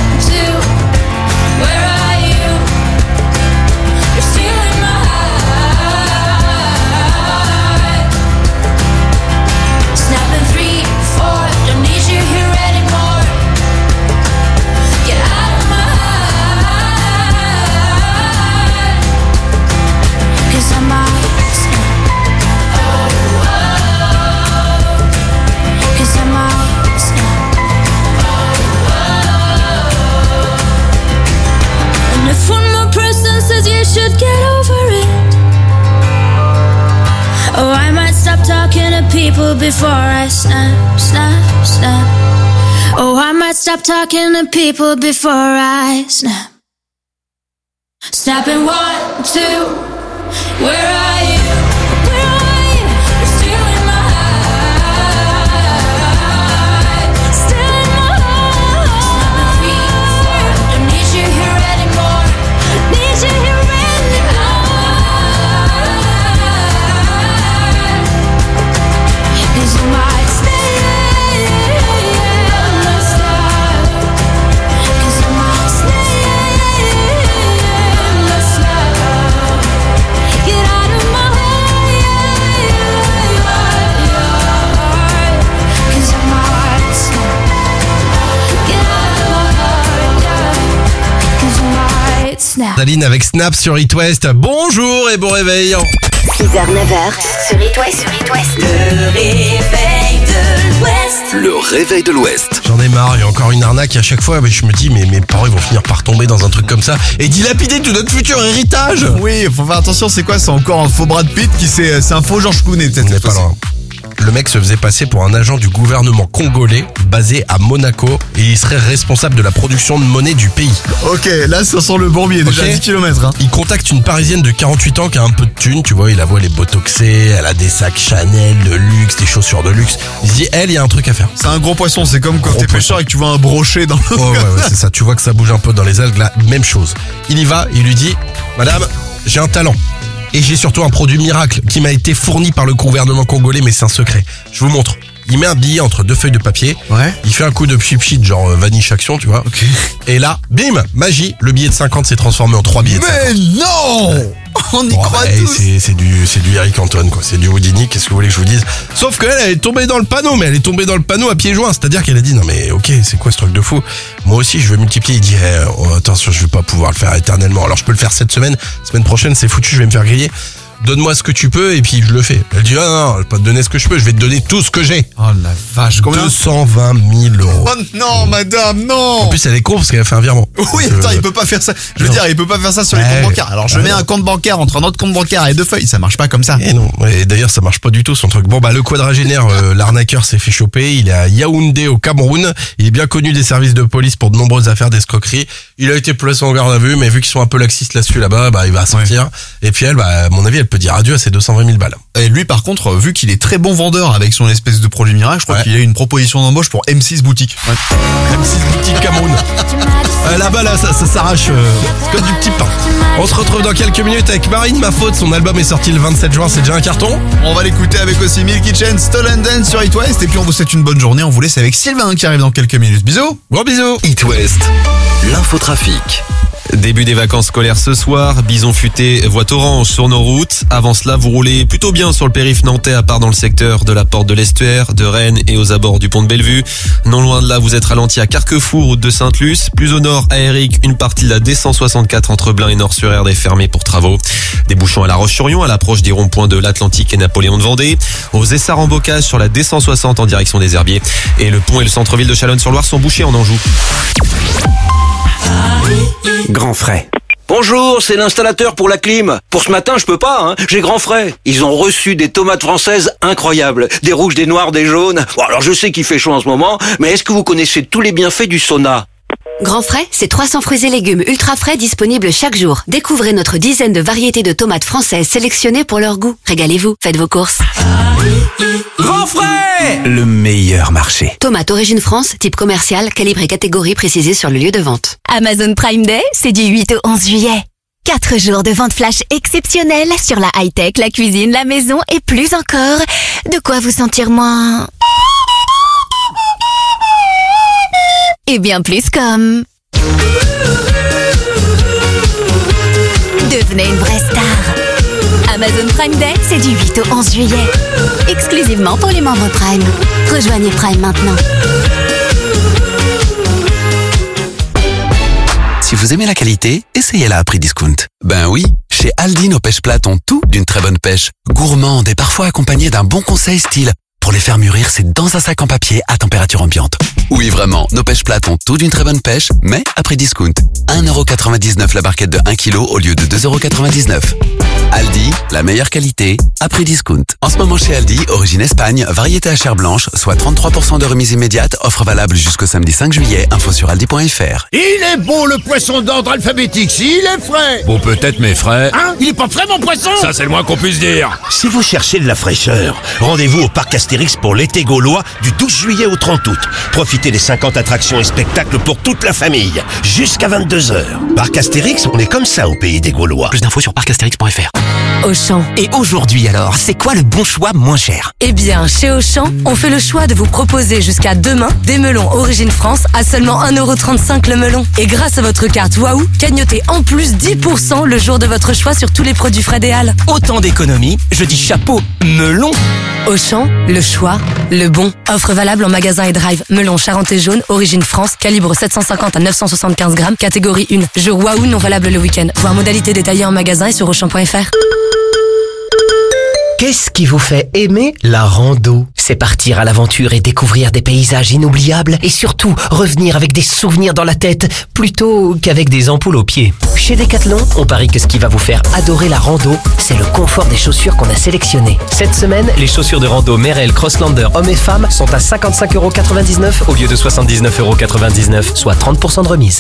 Where are you? You're still in my heart. Snapping 3, 4. Don't need you here anymore. Get out of my heart. 'Cause I might snap. Oh, oh. 'Cause I might snap. Oh, oh. And if one more person says you should get over it, oh, I might stop talking to people before I snap, snap, snap. Oh, I might stop talking to people before I snap. Snapping 1, 2. Where are you? Where are you? You're still in my heart. Still in my heart. Snapping 3, 4. Don't need you here anymore. Need you here anymore. 'Cause you might stay. Cause you might stay. Get out of my heart. 'Cause I might snap. Get out of my heart. 'Cause I might snap. Daline avec Snap sur It West. Bonjour et bon réveil. 6h, 9h sur It West. Le réveil de l'Ouest. Le réveil de l'Ouest. J'en ai marre, il y a encore une arnaque et à chaque fois je me dis mais mes parents ils vont finir par tomber dans un truc comme ça et dilapider tout notre futur héritage. Oui, faut faire attention, c'est quoi? C'est encore un faux Brad Pitt c'est un faux Georges Clooney peut-être. On n'est pas loin. Le mec se faisait passer pour un agent du gouvernement congolais basé à Monaco et il serait responsable de la production de monnaie du pays. Ok, là ça sent le bourbier, déjà 10 km. Il contacte une Parisienne de 48 ans qui a un peu de thunes, tu vois, il la voit les botoxées, elle a des sacs Chanel de luxe, des chaussures de luxe. Il se dit, elle, il y a un truc à faire. C'est un gros poisson, c'est comme quand t'es pêcheur et que tu vois un brochet dans le... Ouais, c'est ça, tu vois que ça bouge un peu dans les algues, là, même chose. Il y va, il lui dit, madame, j'ai un talent. Et j'ai surtout un produit miracle qui m'a été fourni par le gouvernement congolais, mais c'est un secret. Je vous montre. Il met un billet entre 2 feuilles de papier. Ouais. Il fait un coup de pchit genre Vanish Action, tu vois. Okay. Et là, bim, magie, le billet de 50 s'est transformé en 3 billets de 50. Mais non ouais. On y croit tous. C'est du Eric Antoine, quoi. C'est du Houdini, qu'est-ce que vous voulez que je vous dise? Sauf qu'elle, elle est tombée dans le panneau, mais elle est tombée dans le panneau à pieds joints. C'est-à-dire qu'elle a dit, non mais ok, c'est quoi ce truc de fou? Moi aussi, je veux multiplier. Il dit, attention, je vais pas pouvoir le faire éternellement. Alors je peux le faire cette semaine. Semaine prochaine, c'est foutu, je vais me faire griller. donne-moi ce que tu peux et puis je le fais. Elle dit, ah non, je vais pas te donner ce que je peux, je vais te donner tout ce que j'ai. Oh la vache, combien? 220 000 euros. Oh non, madame, non. En plus, elle est con parce qu'elle a fait un virement. Oui, attends, il peut pas faire ça. Je veux dire, il peut pas faire ça sur les comptes bancaires. Alors, je mets un compte bancaire entre un autre compte bancaire et 2 feuilles. Ça marche pas comme ça. Et non. Et d'ailleurs, ça marche pas du tout son truc. Bon, bah, le quadragénaire, l'arnaqueur s'est fait choper. Il est à Yaoundé au Cameroun. Il est bien connu des services de police pour de nombreuses affaires d'escroquerie. Il a été placé en garde à vue, mais vu qu'ils sont un peu laxistes là-dessus là-bas, bah, il va sortir. Et puis elle, bah, à mon avis, elle peut dire adieu à ses 220 000 balles. Et lui, par contre, vu qu'il est très bon vendeur avec son espèce de projet miracle, je crois qu'il a une proposition d'embauche pour M6 Boutique. Ouais. M6 Boutique Cameroun. Là-bas, là, ça s'arrache comme du petit pain. On se retrouve dans quelques minutes avec Marine Ma Faute. Son album est sorti le 27 juin, c'est déjà un carton. On va l'écouter avec aussi Milky Chance, Stolen Dance sur It West. Et puis on vous souhaite une bonne journée. On vous laisse avec Sylvain qui arrive dans quelques minutes. Bisous. Gros bisous. It West, l'infotrafic. Début des vacances scolaires ce soir, Bison futé, voie orange sur nos routes. Avant cela, vous roulez plutôt bien sur le périph' nantais, à part dans le secteur de la Porte de l'Estuaire, de Rennes et aux abords du pont de Bellevue. Non loin de là, vous êtes ralenti à Carquefou, route de Sainte-Luce. Plus au nord, à Éric, une partie de la D164 entre Blain et Nord-sur-Erdre est fermée pour travaux. Des bouchons à La Roche-sur-Yon, à l'approche des ronds-points de l'Atlantique et Napoléon de Vendée. Aux Essarts en bocage sur la D160 en direction des Herbiers. Et le pont et le centre-ville de Chalonnes-sur-Loire sont bouchés en Anjou. Grand frais. Bonjour, c'est l'installateur pour la clim. Pour ce matin, je peux pas, hein. J'ai grand frais. Ils ont reçu des tomates françaises incroyables. Des rouges, des noirs, des jaunes. Bon, alors je sais qu'il fait chaud en ce moment, mais est-ce que vous connaissez tous les bienfaits du sauna? Grand frais, c'est 300 fruits et légumes ultra frais disponibles chaque jour. Découvrez notre dizaine de variétés de tomates françaises sélectionnées pour leur goût. Régalez-vous, faites vos courses. Grand frais, le meilleur marché. Tomates Origine France, type commercial, calibré catégorie précisée sur le lieu de vente. Amazon Prime Day, c'est du 8 au 11 juillet. 4 jours de vente flash exceptionnelle sur la high-tech, la cuisine, la maison et plus encore. De quoi vous sentir moins... et bien plus comme... devenez une vraie star. Amazon Prime Day, c'est du 8 au 11 juillet. Exclusivement pour les membres Prime. Rejoignez Prime maintenant. Si vous aimez la qualité, essayez-la à prix discount. Ben oui, chez Aldi, nos pêches plates ont tout d'une très bonne pêche. Gourmande et parfois accompagnée d'un bon conseil style. Pour les faire mûrir, c'est dans un sac en papier à température ambiante. Oui, vraiment, nos pêches plates ont tout d'une très bonne pêche, mais à prix discount. 1,99€ la barquette de 1 kg au lieu de 2,99€. Aldi, la meilleure qualité, à prix discount. En ce moment chez Aldi, origine Espagne, variété à chair blanche, soit 33% de remise immédiate, offre valable jusqu'au samedi 5 juillet, info sur aldi.fr. Il est bon le poisson d'ordre alphabétique, s'il est frais. Bon, peut-être, mais frais. Hein? Il est pas frais mon poisson? Ça, c'est le moins qu'on puisse dire. Si vous cherchez de la fraîcheur, rendez-vous au parc Astérix pour l'été gaulois du 12 juillet au 30 août. Profitez des 50 attractions et spectacles pour toute la famille, jusqu'à 22h. Parc Astérix, on est comme ça au pays des Gaulois. Plus d'infos sur parcastérix.fr. Auchan. Et aujourd'hui alors, c'est quoi le bon choix moins cher? Eh bien, chez Auchan, on fait le choix de vous proposer jusqu'à demain des melons Origine France à seulement 1,35€ le melon. Et grâce à votre carte Waouh, cagnotez en plus 10% le jour de votre choix sur tous les produits frais des Halles. Autant d'économies, je dis chapeau, melon. Auchan, le choix, le bon. Offre valable en magasin et drive. Melon Charentais jaune, Origine France, calibre 750 à 975 grammes, catégorie 1. Jour Waouh non valable le week-end. Voir modalité détaillée en magasin et sur Auchan.fr. Qu'est-ce qui vous fait aimer la rando? C'est partir à l'aventure et découvrir des paysages inoubliables et surtout revenir avec des souvenirs dans la tête plutôt qu'avec des ampoules aux pieds. Chez Decathlon, on parie que ce qui va vous faire adorer la rando, c'est le confort des chaussures qu'on a sélectionnées. Cette semaine, les chaussures de rando Merrell Crosslander hommes et femmes sont à 55,99€ au lieu de 79,99€, soit 30% de remise.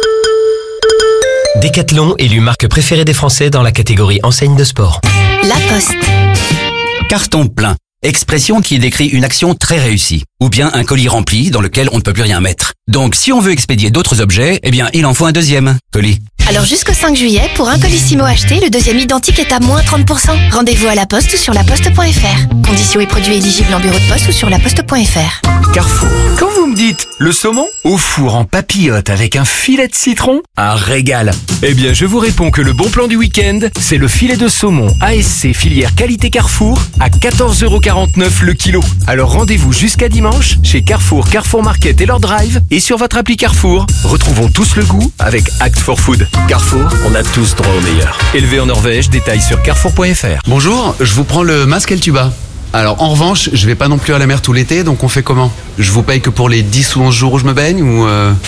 Decathlon, élu marque préférée des Français dans la catégorie enseigne de sport. La Poste. Carton plein. Expression qui décrit une action très réussie. Ou bien un colis rempli dans lequel on ne peut plus rien mettre. Donc si on veut expédier d'autres objets, eh bien il en faut un deuxième colis. Alors jusqu'au 5 juillet, pour un colissimo acheté, le deuxième identique est à moins 30%. Rendez-vous à la Poste ou sur laposte.fr. Conditions et produits éligibles en bureau de poste ou sur laposte.fr. Carrefour. Quand vous me dites Le saumon au four en papillote avec un filet de citron, un régal. Eh bien, je vous réponds que le bon plan du week-end, c'est le filet de saumon ASC filière qualité Carrefour à 14,49€ le kilo. Alors rendez-vous jusqu'à dimanche chez Carrefour, Carrefour Market et leur drive et sur votre appli Carrefour. Retrouvons tous le goût avec Act for Food. Carrefour, on a tous droit au meilleur. Élevé en Norvège, détails sur carrefour.fr. Bonjour, je vous prends le masque et le tuba. Alors en revanche, je vais pas non plus à la mer tout l'été, donc on fait comment? Je vous paye que pour les 10 ou 11 jours où je me baigne ou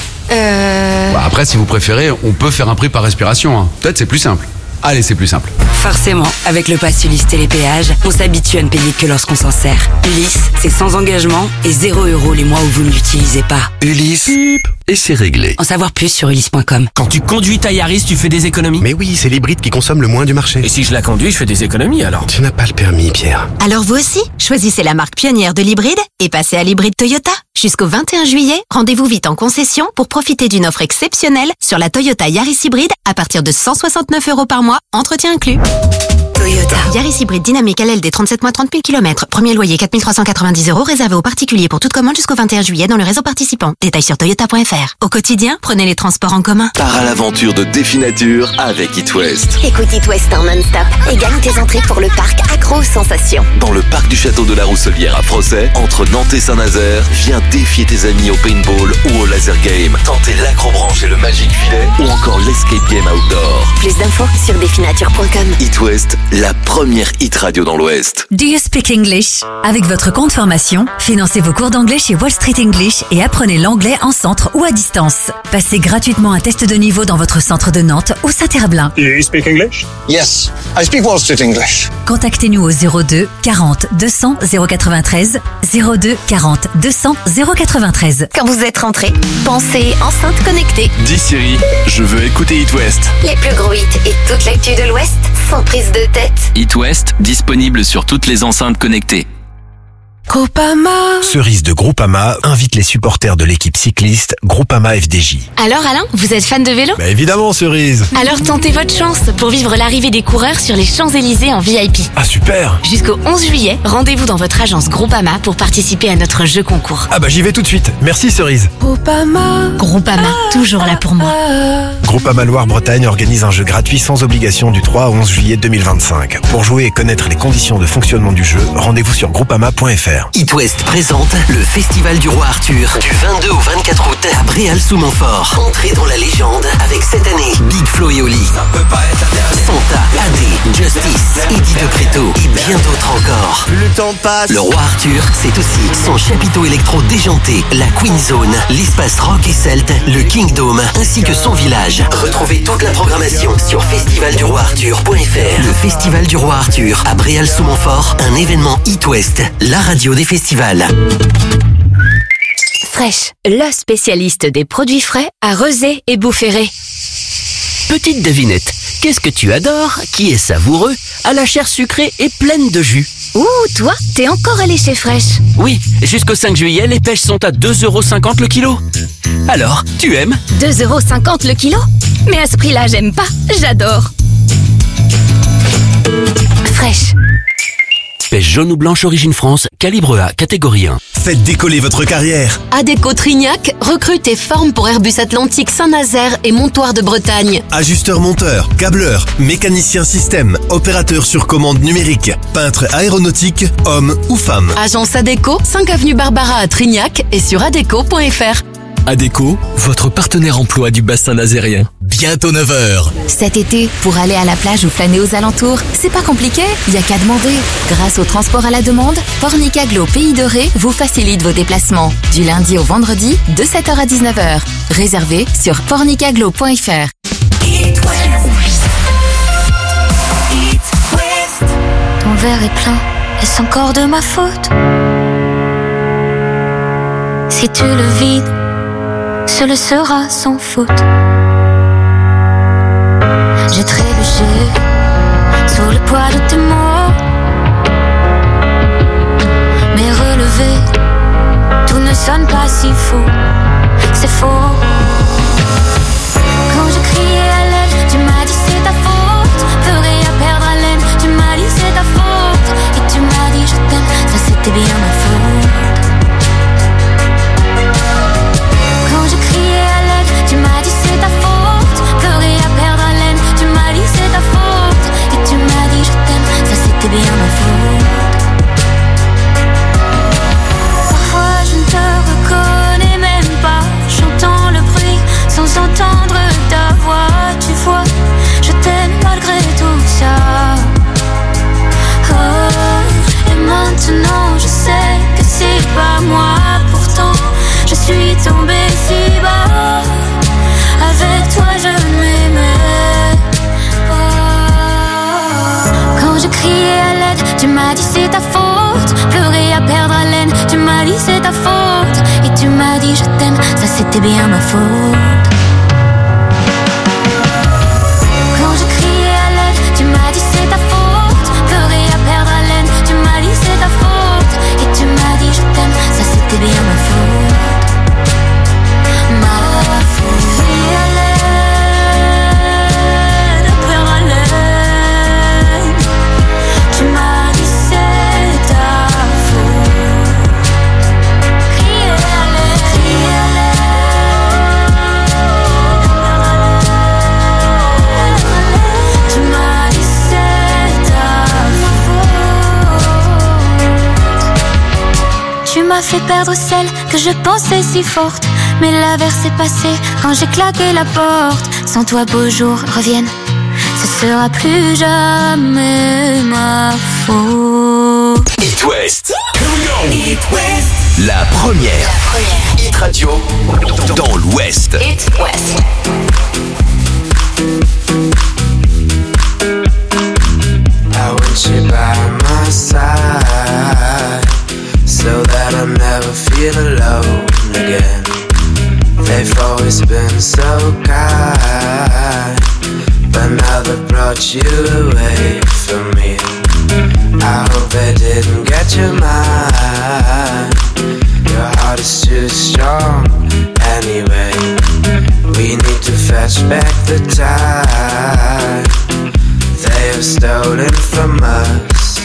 Bah après, si vous préférez, on peut faire un prix par respiration, hein. Peut-être c'est plus simple. Allez, c'est plus simple. Forcément, avec le pass Ulysse Télépéage, on s'habitue à ne payer que lorsqu'on s'en sert. Ulysse, c'est sans engagement et 0€ les mois où vous ne l'utilisez pas. Ulysse, et c'est réglé. En savoir plus sur ulysse.com. Quand tu conduis ta Yaris, tu fais des économies? Mais oui, c'est l'hybride qui consomme le moins du marché. Et si je la conduis, je fais des économies alors? Tu n'as pas le permis, Pierre. Alors vous aussi, choisissez la marque pionnière de l'hybride et passez à l'hybride Toyota. Jusqu'au 21 juillet, rendez-vous vite en concession pour profiter d'une offre exceptionnelle sur la Toyota Yaris hybride à partir de 169€ par mois, entretien inclus. Toyota. Yaris hybride dynamique LLD 37 mois 30 000 km. Premier loyer 4 390€, réservé aux particuliers pour toute commande jusqu'au 21 juillet dans le réseau participant. Détails sur toyota.fr. Au quotidien, prenez les transports en commun. Pars à l'aventure de Défi Nature avec It West. Écoute It West en non-stop et gagne tes entrées pour le parc Accro Sensation. Dans le parc du château de la Rousselière à Frosset, entre Nantes et Saint-Nazaire, viens défier tes amis au paintball ou au laser game, tenter l'acrobranche et le magic filet ou encore l'escape game outdoor. Plus d'infos sur définature.com. It West, la première hit radio dans l'Ouest. Do you speak English? Avec votre compte formation, financez vos cours d'anglais chez Wall Street English et apprenez l'anglais en centre ou à distance. Passez gratuitement un test de niveau dans votre centre de Nantes ou Saint-Herblain. Do you speak English? Yes, I speak Wall Street English. Contactez-nous au 02 40 200 093 02 40 200 093. Quand vous êtes rentré, pensez enceinte connectée. Dis Siri, je veux écouter It West. Les plus gros hits et toute l'actu de l'Ouest sans prise de tête. It West, disponible sur toutes les enceintes connectées. Groupama. Cerise de Groupama invite les supporters de l'équipe cycliste Groupama FDJ. Alors Alain, vous êtes fan de vélo? Bah évidemment Cerise. Alors tentez votre chance pour vivre l'arrivée des coureurs sur les Champs-Élysées en VIP. Ah super. Jusqu'au 11 juillet, rendez-vous dans votre agence Groupama pour participer à notre jeu concours. Ah bah j'y vais tout de suite. Merci Cerise. Groupama, toujours là pour moi. Groupama Loire-Bretagne organise un jeu gratuit sans obligation du 3 au 11 juillet 2025. Pour jouer et connaître les conditions de fonctionnement du jeu, rendez-vous sur groupama.fr. It West présente le Festival du Roi Arthur du 22 au 24 août à Bréal-sous-Montfort. Entrez dans la légende avec cette année Big Flo et Oli, Santa, AD, Justice, Eddie De Preto et bien d'autres encore. Plus le temps passe. Le Roi Arthur, c'est aussi son chapiteau électro déjanté, la Queen Zone, l'espace rock et celte, le Kingdom, ainsi que son village. Retrouvez toute la programmation sur festivalduroiarthur.fr. Le Festival du Roi Arthur à Bréal-sous-Montfort, un événement It West, la radio des festivals. Fresh, le spécialiste des produits frais à Rezé et Boufféré. Petite devinette, qu'est-ce que tu adores, qui est savoureux, à la chair sucrée et pleine de jus? Ouh, toi, t'es encore allé chez Fresh? Oui, jusqu'au 5 juillet, les pêches sont à 2,50€ le kilo. Alors, tu aimes? 2,50€ le kilo? Mais à ce prix-là, j'aime pas, j'adore. Fresh. Pêche jaune ou blanche origine France, calibre A, catégorie 1. Faites décoller votre carrière. Adéco Trignac recrute et forme pour Airbus Atlantique Saint-Nazaire et Montoir de Bretagne. Ajusteur monteur, câbleur, mécanicien système, opérateur sur commande numérique, peintre aéronautique, homme ou femme. Agence Adéco, 5 avenue Barbara à Trignac et sur adéco.fr. Adéco, votre partenaire emploi du bassin nazérien. Bientôt 9h. Cet été, pour aller à la plage ou flâner aux alentours, c'est pas compliqué, y a qu'à demander. Grâce au transport à la demande, Fornicaglo Pays de Ré vous facilite vos déplacements. Du lundi au vendredi, de 7h à 19h. Réservé sur fornicaglo.fr. Ton verre est plein, est-ce encore de ma faute? Si tu le vides, ce le sera sans faute. J'ai trébuché sous le poids de tes mots, mais relevé, tout ne sonne pas si faux. C'est faux. Quand je criais à l'aide, tu m'as dit c'est ta faute. Ferais à perdre haleine, tu m'as dit c'est ta faute. Et tu m'as dit je t'aime, ça c'était bien ma faute. dit c'est ta faute, pleurer à perdre haleine. Tu m'as dit c'est ta faute, et tu m'as dit je t'aime, ça c'était bien ma faute. Quand je criais à l'aide, tu m'as dit c'est ta faute, pleurer à perdre haleine. Tu m'as dit c'est ta faute, et tu m'as dit je t'aime, ça c'était bien ma faute. Ma faute. Crier à l'aide, perdre haleine. Tu m'as dit c'est ta faute. Crier à l'aide, crier à l'aide. Tu m'as dit c'est ta faute. Tu m'as fait perdre celle que je pensais si forte. Mais l'averse est passée quand j'ai claqué la porte. Sans toi beaux jours reviennent, ce sera plus jamais ma faute. It West. It West. La première. Hit Radio dans l'Ouest. It West. I want you by my side, so that I never feel alone again. They've always been so kind, but now they've brought you away from me. I hope they didn't get your mind. Your heart is too strong anyway. We need to fetch back the time they have stolen from us.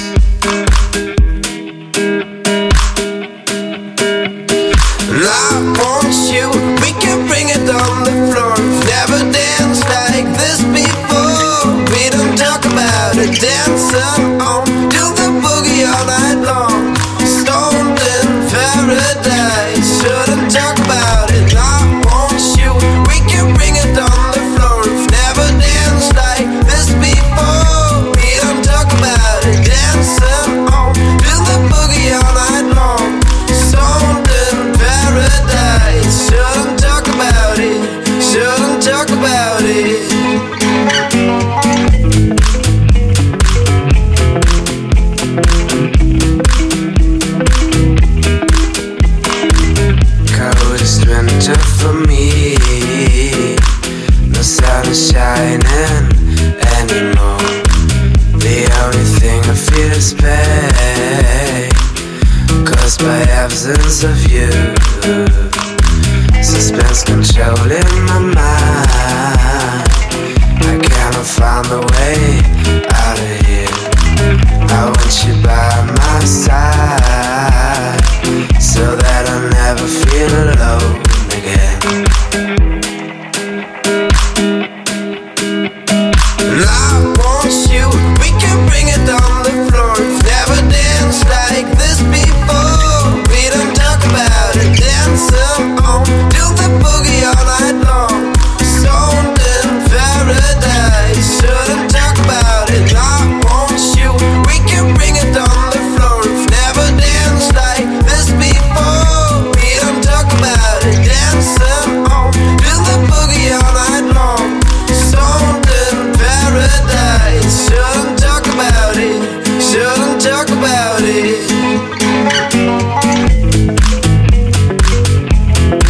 And I want you, we can bring it on the floor. We've never danced like this before. We don't talk about it, dancing on, do the boogie all night long. Stoned in paradise, shouldn't talk about it. I want you, we can bring it on the floor. We've never danced like this before. We don't talk about it, dancing on, do the boogie all night long. Stoned in paradise, shouldn't talk about it, shouldn't talk about it. Coldest winter for me, no sun is shining anymore. The only thing I feel is pain, caused by absence of you. Suspense controlling my mind. I cannot find a way out of here. I want you by my side,